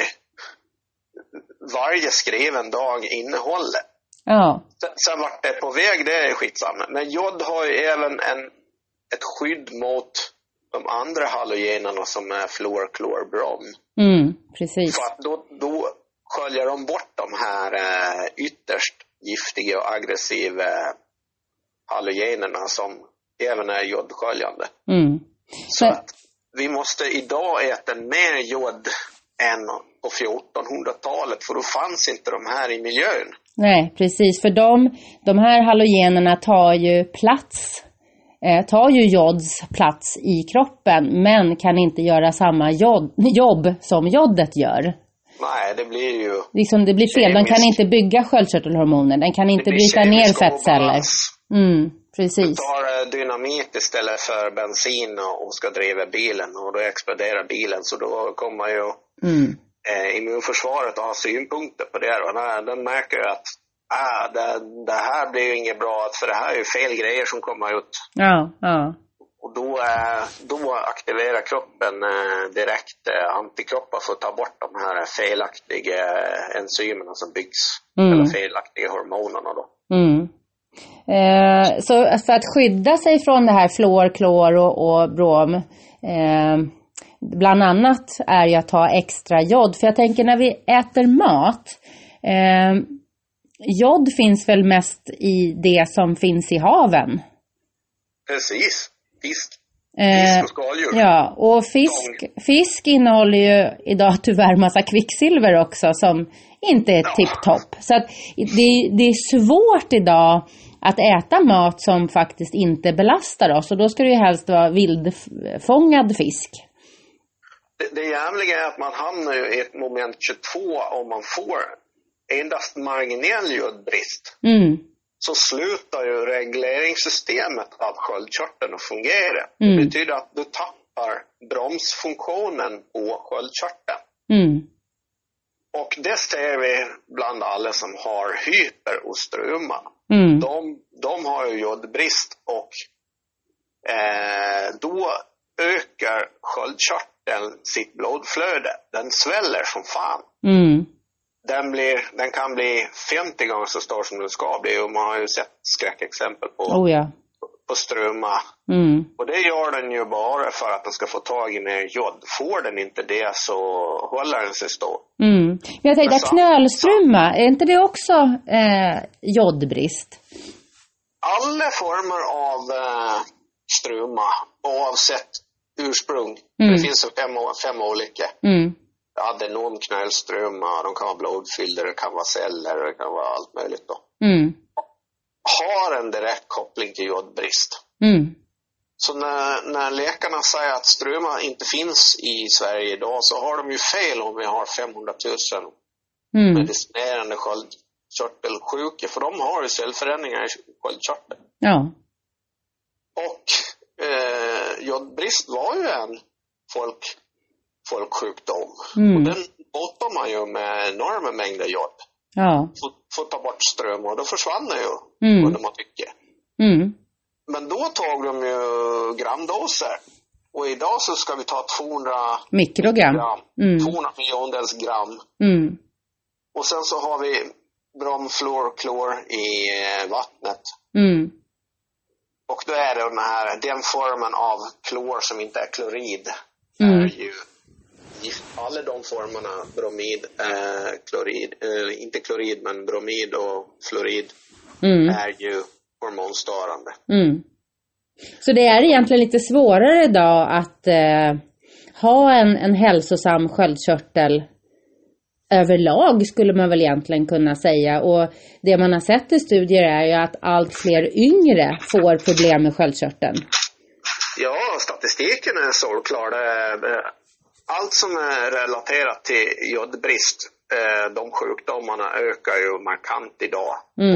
varje skriven dag innehålla. Ja. Sen vart det på väg, det är skitsamma. Men jod har ju även ett skydd mot de andra halogenerna som är fluor, klor, brom. Precis. För att då sköljer de bort de här ytterst giftiga och aggressiva halogenerna som även är jodsköljande. Så att vi måste idag äta mer jod än på 1400-talet, för då fanns inte de här i miljön. Nej, precis. För de här halogenerna tar ju jods plats i kroppen, men kan inte göra samma jobb som jodet gör. Nej, det blir ju... Liksom det blir fel. De kan inte bygga sköldkörtelhormoner. Den kan inte bryta ner fettceller. Precis. Du tar dynamit istället för bensin och ska driva bilen, och då exploderar bilen, så då kommer ju immunförsvaret att ha synpunkter på det. Och den märker ju att det här blir ju inget bra, för det här är ju fel grejer som kommer ut. Ja. Och då aktiverar kroppen direkt antikroppar för att ta bort de här felaktiga enzymerna som byggs, eller felaktiga hormonerna då. Så för att skydda sig från det här fluor, klor och brom, bland annat är ju att ta extra jod. För jag tänker när vi äter mat, jod finns väl mest i det som finns i haven. Precis, fisk och skaldjur. Ja, och fisk innehåller ju idag tyvärr massa kvicksilver också som inte är tipptopp. Så att det är svårt idag att äta mat som faktiskt inte belastar oss. Och då ska det ju helst vara vildfångad fisk. Det jämliga är att man hamnar ju i ett moment 22 om man får endast marginell jodbrist. Så slutar ju regleringssystemet av sköldkörteln att fungera. Det betyder att du tappar bromsfunktionen på sköldkörteln. Och det ser vi bland alla som har hyperostruma. De har ju jodbrist, och då ökar sköldkörteln sitt blodflöde. Den sväller som fan. Den kan bli 50 gånger så stor som den ska bli, och man har ju sett skräckexempel på struma. Och det gör den ju bara för att den ska få tag i mer jod. Får den inte det så håller den sig stor. Jag tänkte knölstruma, är inte det också jodbrist? Alla former av struma, oavsett ursprung. Det finns 5 olika. Adenomknölstruma, de kan vara blodfyllda, det kan vara celler, det kan vara allt möjligt då. Har en direkt koppling till jodbrist. Så när läkarna säger att struma inte finns i Sverige idag, så har de ju fel om vi har 500 000 medicinerande sköldkörtelsjuka, för de har ju cellförändringar i sköldkörteln. Ja. Och jodbrist var ju en folksjukdom. Och den botar man ju med enorma mängder jod. Ja. För att ta bort ström, och då försvann det ju under man tycker. Men då tog de ju gramdoser. Och idag så ska vi ta 200 mikrogram. 200 miljondels gram. Och sen så har vi brom, fluor, klor i vattnet. Och då är det den formen av klor som inte är klorid. Är ju alla de formerna, bromid, klorid, inte klorid men bromid och fluorid, är ju hormonstörande. Så det är egentligen lite svårare idag att ha en hälsosam sköldkörtel överlag, skulle man väl egentligen kunna säga. Och det man har sett i studier är ju att allt fler yngre får problem med sköldkörteln. Ja, statistiken är solklar. Allt som är relaterat till jodbrist, de sjukdomarna ökar ju markant idag.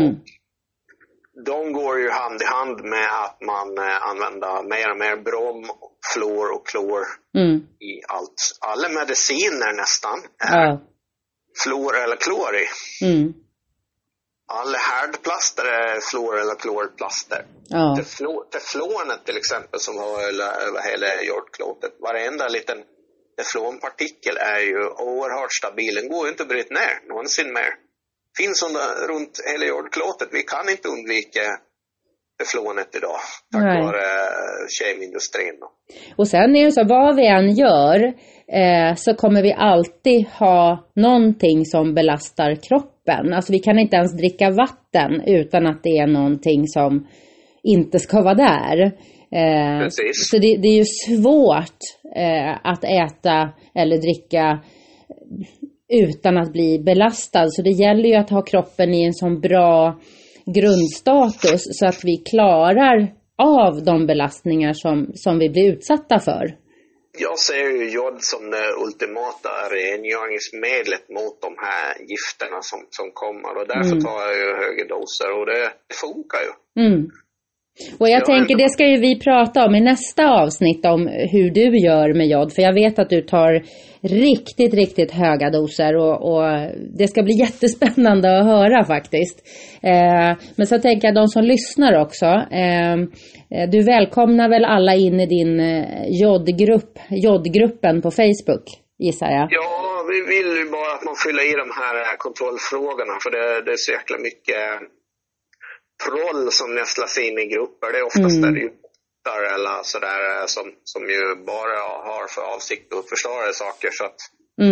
De går ju hand i hand med att man använder mer och mer brom, fluor och klor i allt. Alla mediciner nästan är fluor eller klor i. Alla härdplaster är fluor eller klorplaster. Teflonet till exempel, som har över hela jordklotet. Varenda liten teflonpartikel är ju oerhört stabil. Den går ju inte att bryta ner någonsin mer. Finns runt hela jordklotet. Vi kan inte undvika teflonet idag tack vare kemindustrin. Och sen är det så, vad vi än gör så kommer vi alltid ha någonting som belastar kroppen. Alltså vi kan inte ens dricka vatten utan att det är någonting som inte ska vara där. Så det är ju svårt att äta eller dricka utan att bli belastad. Så det gäller ju att ha kroppen i en sån bra grundstatus så att vi klarar av de belastningar som vi blir utsatta för. Jag ser ju jod som det ultimata rengöringsmedlet mot de här gifterna som kommer. Och därför tar jag ju höga doser och det funkar ju. Och jag tänker, det ska ju vi prata om i nästa avsnitt, om hur du gör med jod. För jag vet att du tar riktigt, riktigt höga doser och det ska bli jättespännande att höra faktiskt. Men så tänker jag, de som lyssnar också, du välkomnar väl alla in i din jodgruppen på Facebook, gissar jag? Ja, vi vill ju bara att man fyller i de här kontrollfrågorna, för det är så jäkla mycket proll som nästlas in i grupper. Det är oftast där det är eller sådär som ju bara har för avsikt att förstöra saker. Så att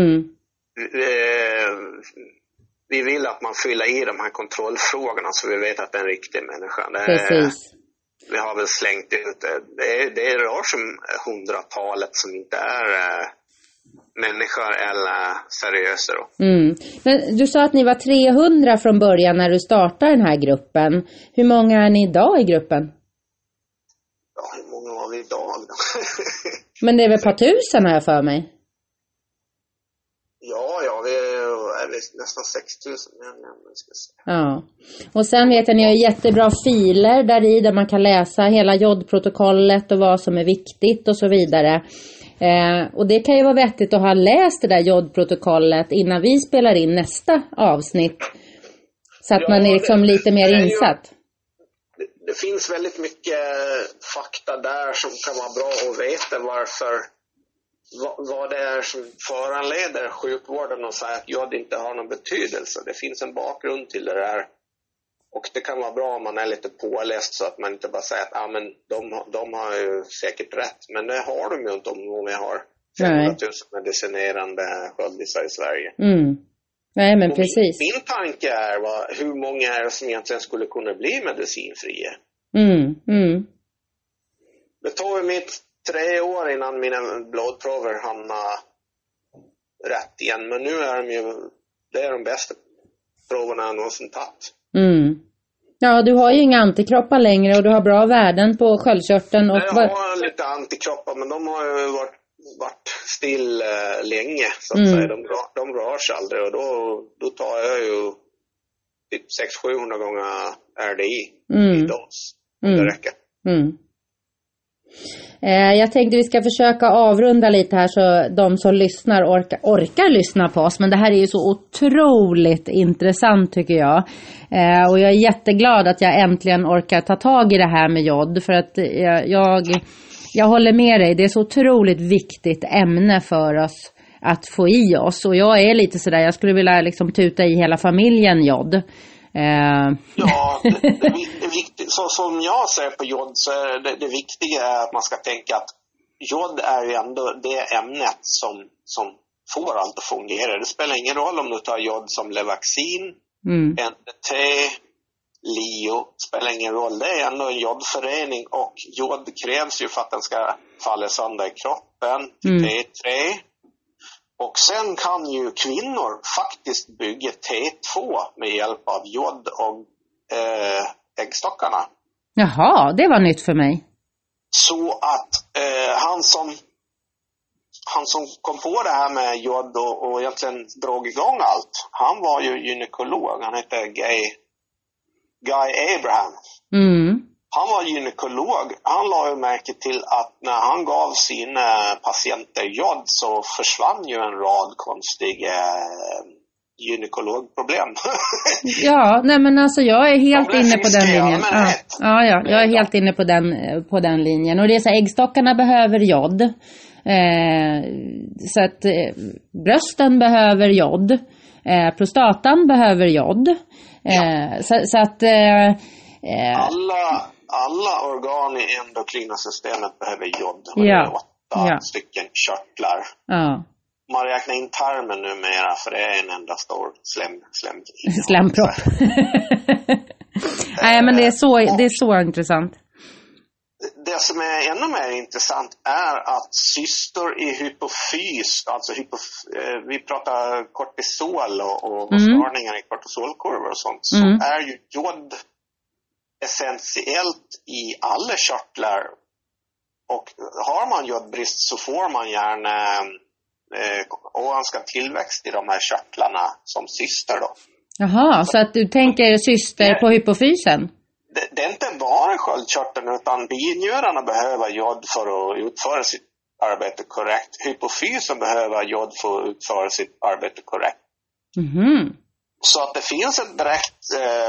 vi vill att man fyller i de här kontrollfrågorna så vi vet att det är en riktig människa. Precis. Vi har väl slängt ut det rör sig om 100-talet som inte är människor eller seriösa då. Men du sa att ni var 300 från början när du startade den här gruppen. Hur många är ni idag i gruppen? Ja, hur många var vi idag då? Men det är väl ett par tusen här för mig? Ja, vi är nästan 6000. Ja, och sen vet jag, ni har jättebra filer där man kan läsa hela jodprotokollet och vad som är viktigt och så vidare. Och det kan ju vara vettigt att ha läst det där jodprotokollet innan vi spelar in nästa avsnitt. Så att man är liksom lite mer insatt. Det finns väldigt mycket fakta där som kan vara bra att veta vad det är som föranleder sjukvården och säga att jod inte har någon betydelse. Det finns en bakgrund till det där. Och det kan vara bra om man är lite påläst så att man inte bara säger att men de har ju säkert rätt. Men det har de ju inte om vi har 500 000 medicinerande sköldisar i Sverige. Nej, men precis. Min tanke är hur många är det som egentligen skulle kunna bli medicinfria? Det tog mig 3 år innan mina blodprover hamnade rätt igen. Men nu är det är de bästa proverna jag någonsin tagit. Ja, du har ju inga antikroppar längre och du har bra värden på sköldkörteln. Jag har lite antikroppar, men de har ju varit still länge så att säga. De rör sig aldrig och då tar jag ju typ 600-700 gånger RDI i dos. Det räcker. Jag tänkte vi ska försöka avrunda lite här så de som lyssnar orkar lyssna på oss. Men det här är ju så otroligt intressant tycker jag. Och jag är jätteglad att jag äntligen orkar ta tag i det här med jod. För att jag håller med dig. Det är så otroligt viktigt ämne för oss att få i oss. Och jag är lite sådär, jag skulle vilja liksom tuta i hela familjen jod. Ja, det är viktigt. Så som jag ser på jod så är det viktiga är att man ska tänka att jod är ju ändå det ämnet som får allt att fungera. Det spelar ingen roll om du tar jod som Levaxin, NT, Lio, spelar ingen roll. Det är ändå en jodförening och jod krävs ju för att den ska falla sönder i kroppen till T3. Och sen kan ju kvinnor faktiskt bygga T2 med hjälp av jod och äggstockarna. Jaha, det var nytt för mig. Så att han som kom på det här med jod och egentligen drog igång allt, han var ju gynekolog. Han hette Guy Abraham. Han var gynekolog. Han la ju märke till att när han gav sina patienter jod så försvann ju en rad konstiga gynekologproblem. Ja, nej men alltså jag är helt inne på den linjen. Ja, jag är helt inne på den linjen. Och det är så äggstockarna behöver jod. Så att brösten behöver jod. Prostatan behöver jod. Så att alla organ i endokrina systemet behöver jod. Och det är 8 stycken körtlar. Ja. Man räknar in tarmen numera för det är en enda stor slempropp. Nej, men det är så intressant. Det som är ännu mer intressant är att cyster i hypofys, alltså vi pratar kortisol och störningar i kortisolkurvor och sånt, så är ju jod essentiellt i alla körtlar. Och har man jodbrist så får man gärna oönskad tillväxt i de här körtlarna som cyster då. Jaha, så att du tänker cyster på hypofysen? Det är inte bara sköldkörteln utan binjurarna behöver jod för att utföra sitt arbete korrekt. Hypofysen behöver jod för att utföra sitt arbete korrekt. Så att det finns ett direkt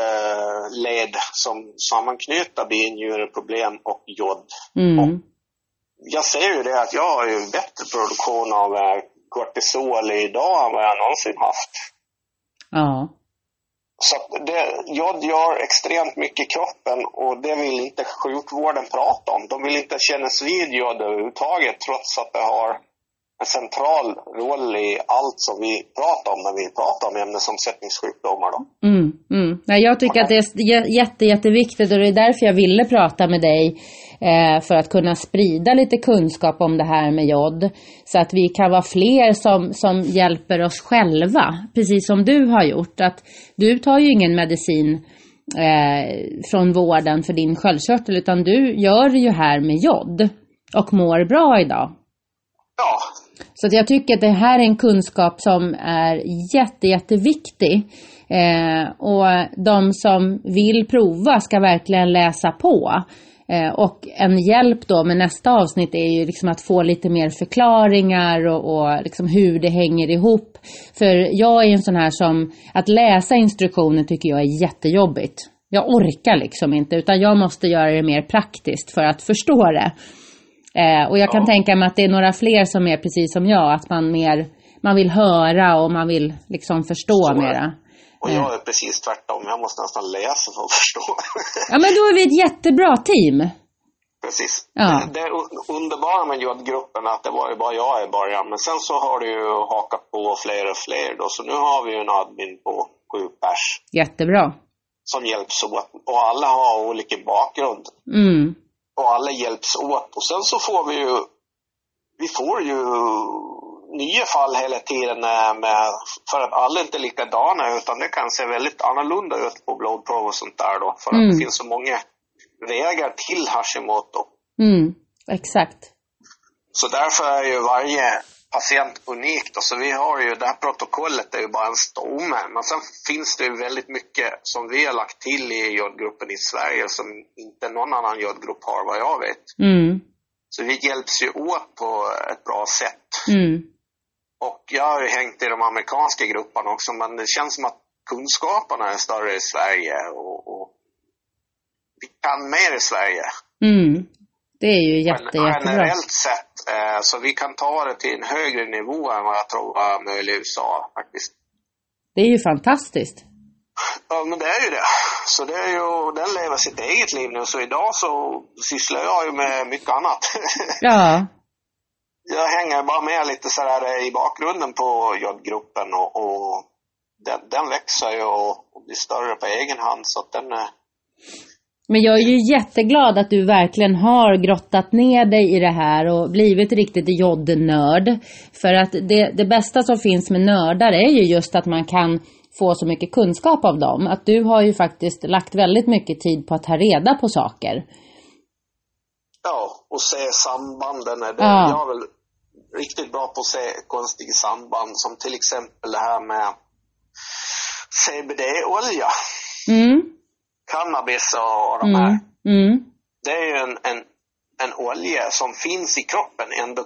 led som sammanknyter binjureproblem och jod. Och jag ser ju det att jag har ju bättre produktion av kortisol idag än vad jag någonsin haft. Ja. Så jod gör extremt mycket i kroppen och det vill inte sjukvården prata om. De vill inte kännas vid jod överhuvudtaget trots att det har en central roll i allt som vi pratar om när vi pratar om ämnesomsättningssjukdomar då. Nej, jag tycker att det är jätteviktigt och det är därför jag ville prata med dig. För att kunna sprida lite kunskap om det här med jod. Så att vi kan vara fler som hjälper oss själva. Precis som du har gjort. Att du tar ju ingen medicin från vården för din sköldkörtel. Utan du gör det ju här med jod. Och mår bra idag. Ja. Så att jag tycker att det här är en kunskap som är jätteviktig. Och de som vill prova ska verkligen läsa på. Och en hjälp då med nästa avsnitt är ju liksom att få lite mer förklaringar och liksom hur det hänger ihop. För jag är en sån här som, att läsa instruktioner tycker jag är jättejobbigt. Jag orkar liksom inte, utan jag måste göra det mer praktiskt för att förstå det. Och jag kan tänka mig att det är några fler som är precis som jag, att man vill höra och man vill liksom förstå mera. Och jag är precis tvärtom. Jag måste nästan läsa för att förstå. Ja, men då är vi ett jättebra team. Precis. Ja. Det är underbara med jodgruppen att det var ju bara jag i början. Men sen så har det ju hakat på fler och fler då. Så nu har vi ju en admin på 7 pers. Jättebra. Som hjälps åt. Och alla har olika bakgrund. Och alla hjälps åt. Och sen så får vi får ju nya fall hela tiden för att alla inte är likadana utan det kan se väldigt annorlunda ut på blodprov och sånt där då. För att det finns så många vägar till Hashimoto. Exakt. Så därför är ju varje patient unikt. Och så vi har ju, det här protokollet är ju bara en stomme. Men sen finns det ju väldigt mycket som vi har lagt till i jodgruppen i Sverige som inte någon annan jodgrupp har vad jag vet. Så vi hjälps ju åt på ett bra sätt. Och jag har ju hängt i de amerikanska grupperna också, men det känns som att kunskaperna är större i Sverige och vi kan mer i Sverige. Det är ju jättebra. Generellt sett, så vi kan ta det till en högre nivå än vad jag tror var möjligt i USA faktiskt. Det är ju fantastiskt. Ja, men det är ju det. Så det är ju, den lever sitt eget liv nu, så idag så sysslar jag ju med mycket annat. Ja. Jag hänger bara med lite så här i bakgrunden på jodgruppen och den växer ju och blir större på egen hand så att den. Men jag är ju jätteglad att du verkligen har grottat ner dig i det här och blivit riktigt jodnörd. För att det bästa som finns med nördar är ju just att man kan få så mycket kunskap av dem. Att du har ju faktiskt lagt väldigt mycket tid på att ta reda på saker. Ja, och se sambanden. Jag är väl riktigt bra på att se konstiga samband som till exempel det här med CBD-olja. Cannabis och de här. Det är ju en olja som finns i kroppen,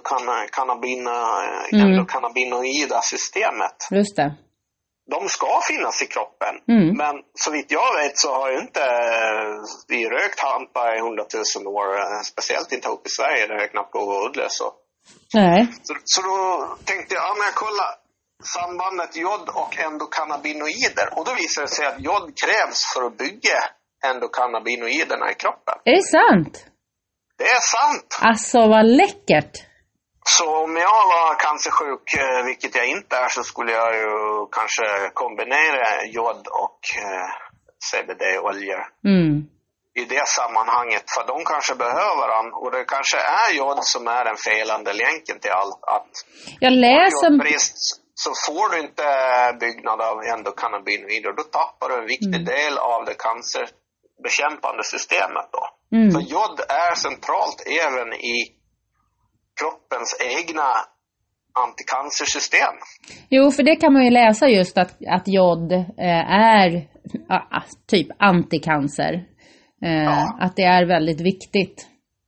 endokannabinoida systemet. Just det. De ska finnas i kroppen. Men så vitt jag vet så har ju inte vi rökt hampa i 100 000 år. Speciellt inte upp i Sverige där det knappt går att odla så. Nej. Så då tänkte jag, men jag kollar sambandet jod och endokannabinoider. Och då visar det sig att jod krävs för att bygga endokannabinoiderna i kroppen. Är det sant? Det är sant. Alltså vad läckert. Så om jag var cancersjuk, vilket jag inte är, så skulle jag ju kanske kombinera jod och CBD-oljor. I det sammanhanget, för de kanske behöver den, och det kanske är jod som är den felande länken till allt. Att jag läser jodbrist, så får du inte byggnad av endokannabinoider, då tappar du en viktig del av det cancerbekämpande systemet då. Så jod är centralt även i kroppens egna anticancersystem. Jo, för det kan man ju läsa just att jod är typ anticancer. Att det är väldigt viktigt.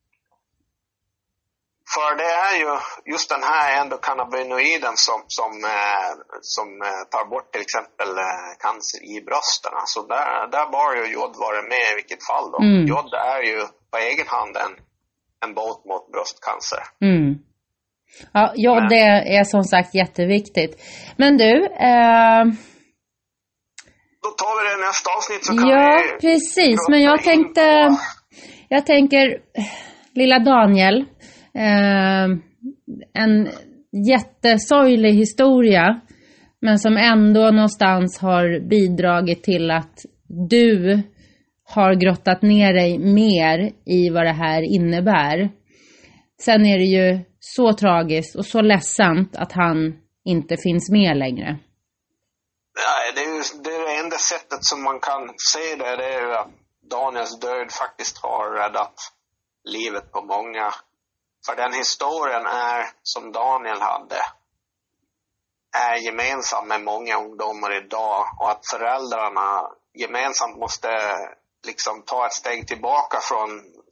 För det är ju just den här endokannabinoiden som tar bort till exempel cancer i brösten. Så där bör ju jod vara med i vilket fall då. Jod är ju på egen hand en bot mot bröstcancer. Ja, jod är som sagt jätteviktigt. Men du... Då tar vi det i nästa avsnitt, så kan vi... precis. Men jag tänker lilla Daniel, en jättesorglig historia, men som ändå någonstans har bidragit till att du har grottat ner dig mer i vad det här innebär. Sen är det ju så tragiskt och så ledsamt att han inte finns med längre. Nej, det är det enda sättet som man kan se det. Det är ju att Daniels död faktiskt har räddat livet på många. För den historien är, som Daniel hade, är gemensam med många ungdomar idag. Och att föräldrarna gemensamt måste liksom ta ett steg tillbaka från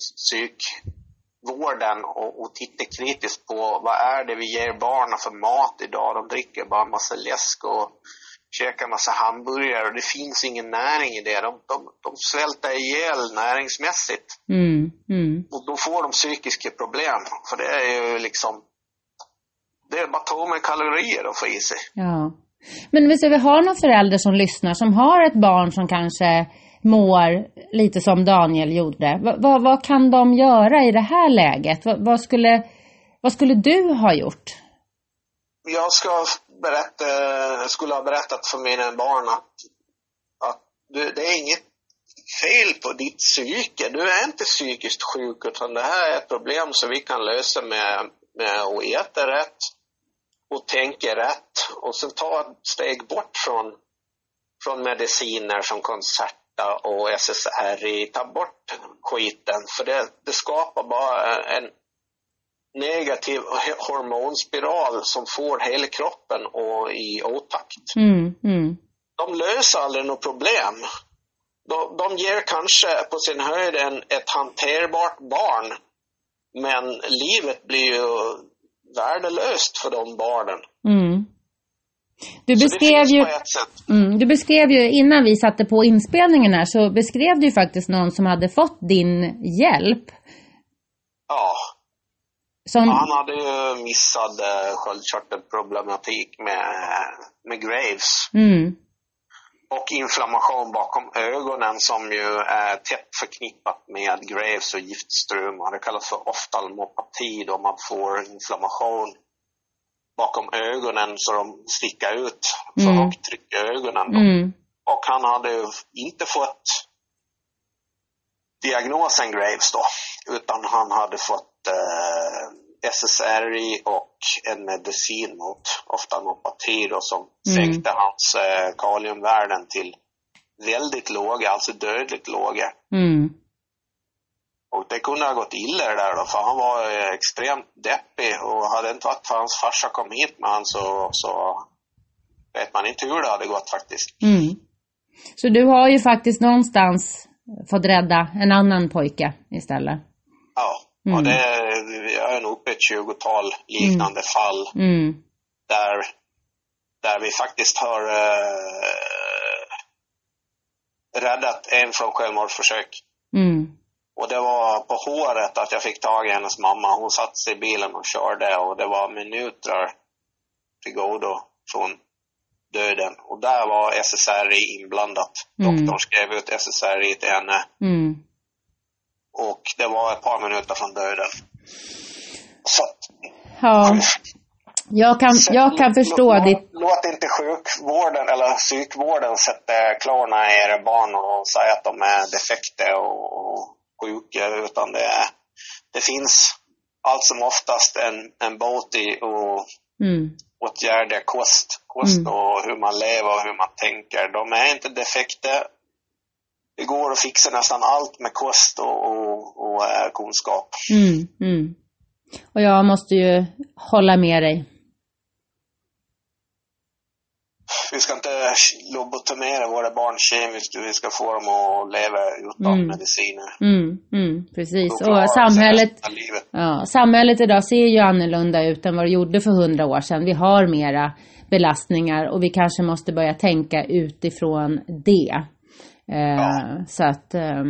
psykvården och titta kritiskt på vad är det vi ger barnen för mat idag. De dricker bara massa läsk och käkar massa hamburgare, och det finns ingen näring i det. De svälter ihjäl näringsmässigt. Och då får de psykiska problem. För det är ju liksom, det är bara tomma kalorier att få i sig. Ja. Men hvis vi har någon förälder som lyssnar, som har ett barn som kanske mår lite som Daniel gjorde. Vad kan de göra i det här läget? Vad skulle du ha gjort? Jag skulle ha berättat för mina barn att det är inget fel på ditt psyke. Du är inte psykiskt sjuk, utan det här är ett problem som vi kan lösa med att äta rätt och tänka rätt. Och sen ta ett steg bort från mediciner som Concerta och SSRI. Ta bort skiten, för det skapar bara en negativ hormonspiral som får hela kroppen och i otakt. De löser aldrig något problem. De ger kanske på sin höjd ett hanterbart barn, men livet blir ju värdelöst för de barnen. Du beskrev ju innan vi satte på inspelningen här, så beskrev du ju faktiskt någon som hade fått din hjälp. Ja. Han hade ju missad sköldkörtelproblematik med Graves. Och inflammation bakom ögonen, som ju är tätt förknippat med Graves och giftströmmar. Det kallas för oftalmopati, då man får inflammation bakom ögonen så de sticker ut för högt tryck i ögonen. Och han hade ju inte fått diagnosen Graves då, utan han hade fått SSRI och en medicin mot oftalmopati då, som sänkte hans kaliumvärden till väldigt låga, alltså dödligt låga. Och det kunde ha gått illa där då, för han var extremt deppig, och hade inte varit för hans farsa kom hit med han så vet man inte hur det hade gått faktiskt. Så du har ju faktiskt någonstans fått rädda en annan pojke istället. Ja, och jag är nog uppe ett 20-tal liknande fall där vi faktiskt har räddat en från självmordsförsök. Och det var på håret att jag fick tag i hennes mamma. Hon satt sig i bilen och körde, och det var minuter till godo från döden. Och där var SSRI inblandat. Doktorn skrev ut SSRI till henne. Och det var ett par minuter från döden. Så ja. Jag kan förstå ditt... låt inte sjukvården eller psykvården sätta klorna i era barn och säga att de är defekta och sjuka, utan det finns allt som oftast en bot i och åtgärda kost och hur man lever och hur man tänker. De är inte defekta. Det går att fixa nästan allt med kost och kunskap. Och jag måste ju hålla med dig. Vi ska inte lobotomera våra barn kemiskt. Vi ska få dem att leva utan mediciner. Precis. Och samhället idag ser ju annorlunda ut än vad det gjorde för 100 år sedan. Vi har mera belastningar och vi kanske måste börja tänka utifrån det. Så att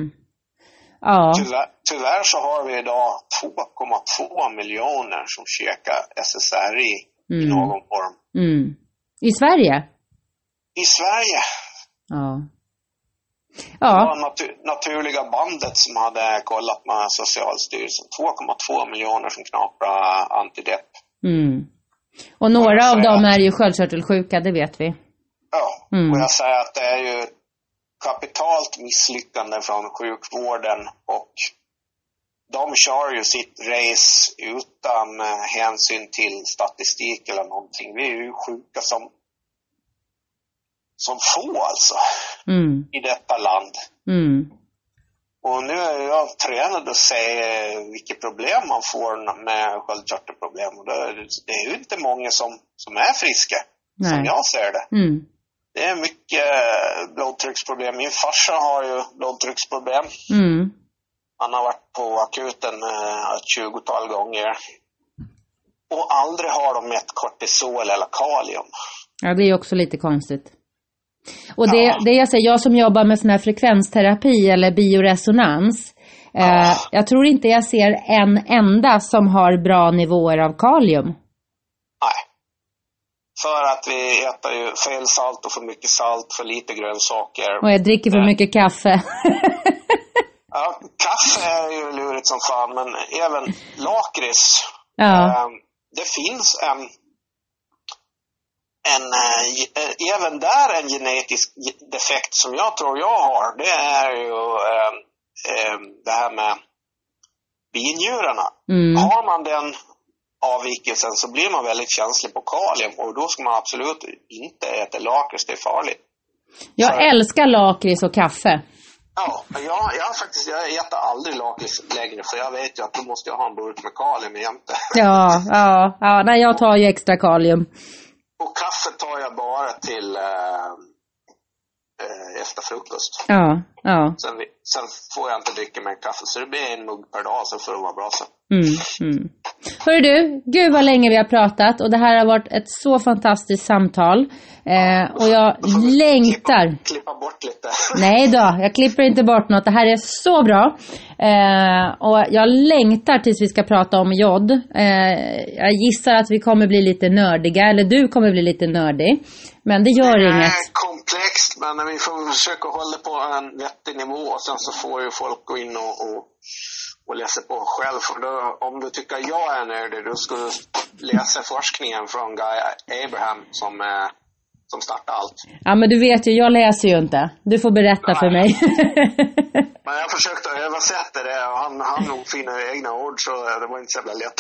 Tyvärr så har vi idag 2,2 miljoner som käkar SSRI i någon form. I Sverige? I Sverige. Ja. Det var naturliga bandet som hade kollat med Socialstyrelsen. 2,2 miljoner som knaprar antidepp. Och några av dem är ju sköldkörtelsjuka, det vet vi. Ja, och jag säger att det är ju kapitalt misslyckande från sjukvården, och de kör ju sitt race utan hänsyn till statistik eller någonting. Vi är ju sjuka som få alltså i detta land. Och nu är jag tränad att se vilka problem man får med sköldkörtelproblem. Och det är ju inte många som är friska. Nej. Som jag ser det. Det är mycket blodtrycksproblem. Min farsa har ju blodtrycksproblem. Han har varit på akuten 20-tal gånger. Och aldrig har de mätt kortisol eller kalium. Ja, det är också lite konstigt. Och det jag säger, jag som jobbar med sån här frekvensterapi eller bioresonans. Jag tror inte jag ser en enda som har bra nivåer av kalium. Nej. För att vi äter ju fel salt och för mycket salt, för lite grönsaker. Och jag dricker för mycket kaffe. Ja, kaffe är ju lurigt som fan, men även lakrits. Det finns även där en genetisk defekt som jag tror jag har. Det är ju det här med binjurarna. Har man den avvikelsen så blir man väldigt känslig på kalium, och då ska man absolut inte äta lakrits, det är farligt. Jag älskar lakrits och kaffe. Ja, jag äter aldrig lakrits längre, för jag vet ju att då måste jag ha en burk med kalium jämte. Ja, nej, jag tar ju extra kalium. Och kaffe tar jag bara till efter frukost. Ja. Sen får jag inte dricka mer kaffe, så det blir en mugg per dag, så får det vara bra så. Hör du, gud vad länge vi har pratat, och det här har varit ett så fantastiskt samtal. Och jag längtar. Klippa bort lite. Nej då, jag klipper inte bort något. Det här är så bra. Och jag längtar tills vi ska prata om jod. Jag gissar att vi kommer bli lite nördiga, eller du kommer bli lite nördig. Men det gör inget. Det är komplext, men vi får försöka hålla på en vettig nivå, och sen så får ju folk gå in och läsa på själv. För då, om du tycker jag är nördig, då ska du läsa forskningen från Guy Abraham som startar allt. Ja, men du vet ju, jag läser ju inte. Du får berätta för mig. Men jag försökte översätta det, och han nog finna egna ord, så det var inte så jävla lätt.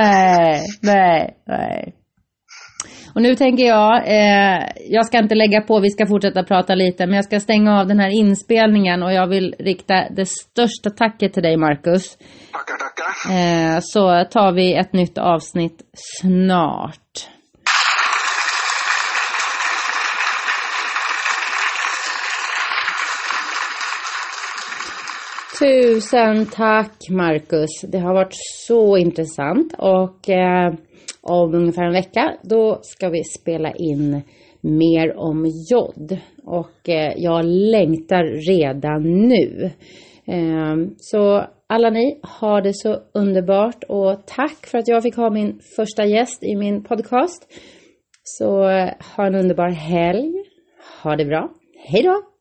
Nej. Och nu tänker jag ska inte lägga på, vi ska fortsätta prata lite, men jag ska stänga av den här inspelningen, och jag vill rikta det största tacket till dig, Marcus. Tackar. Så tar vi ett nytt avsnitt snart. Tusen tack, Marcus. Det har varit så intressant, och om ungefär en vecka då ska vi spela in mer om jod, och jag längtar redan nu. Så alla ni, har det så underbart, och tack för att jag fick ha min första gäst i min podcast. Så ha en underbar helg. Ha det bra. Hej då!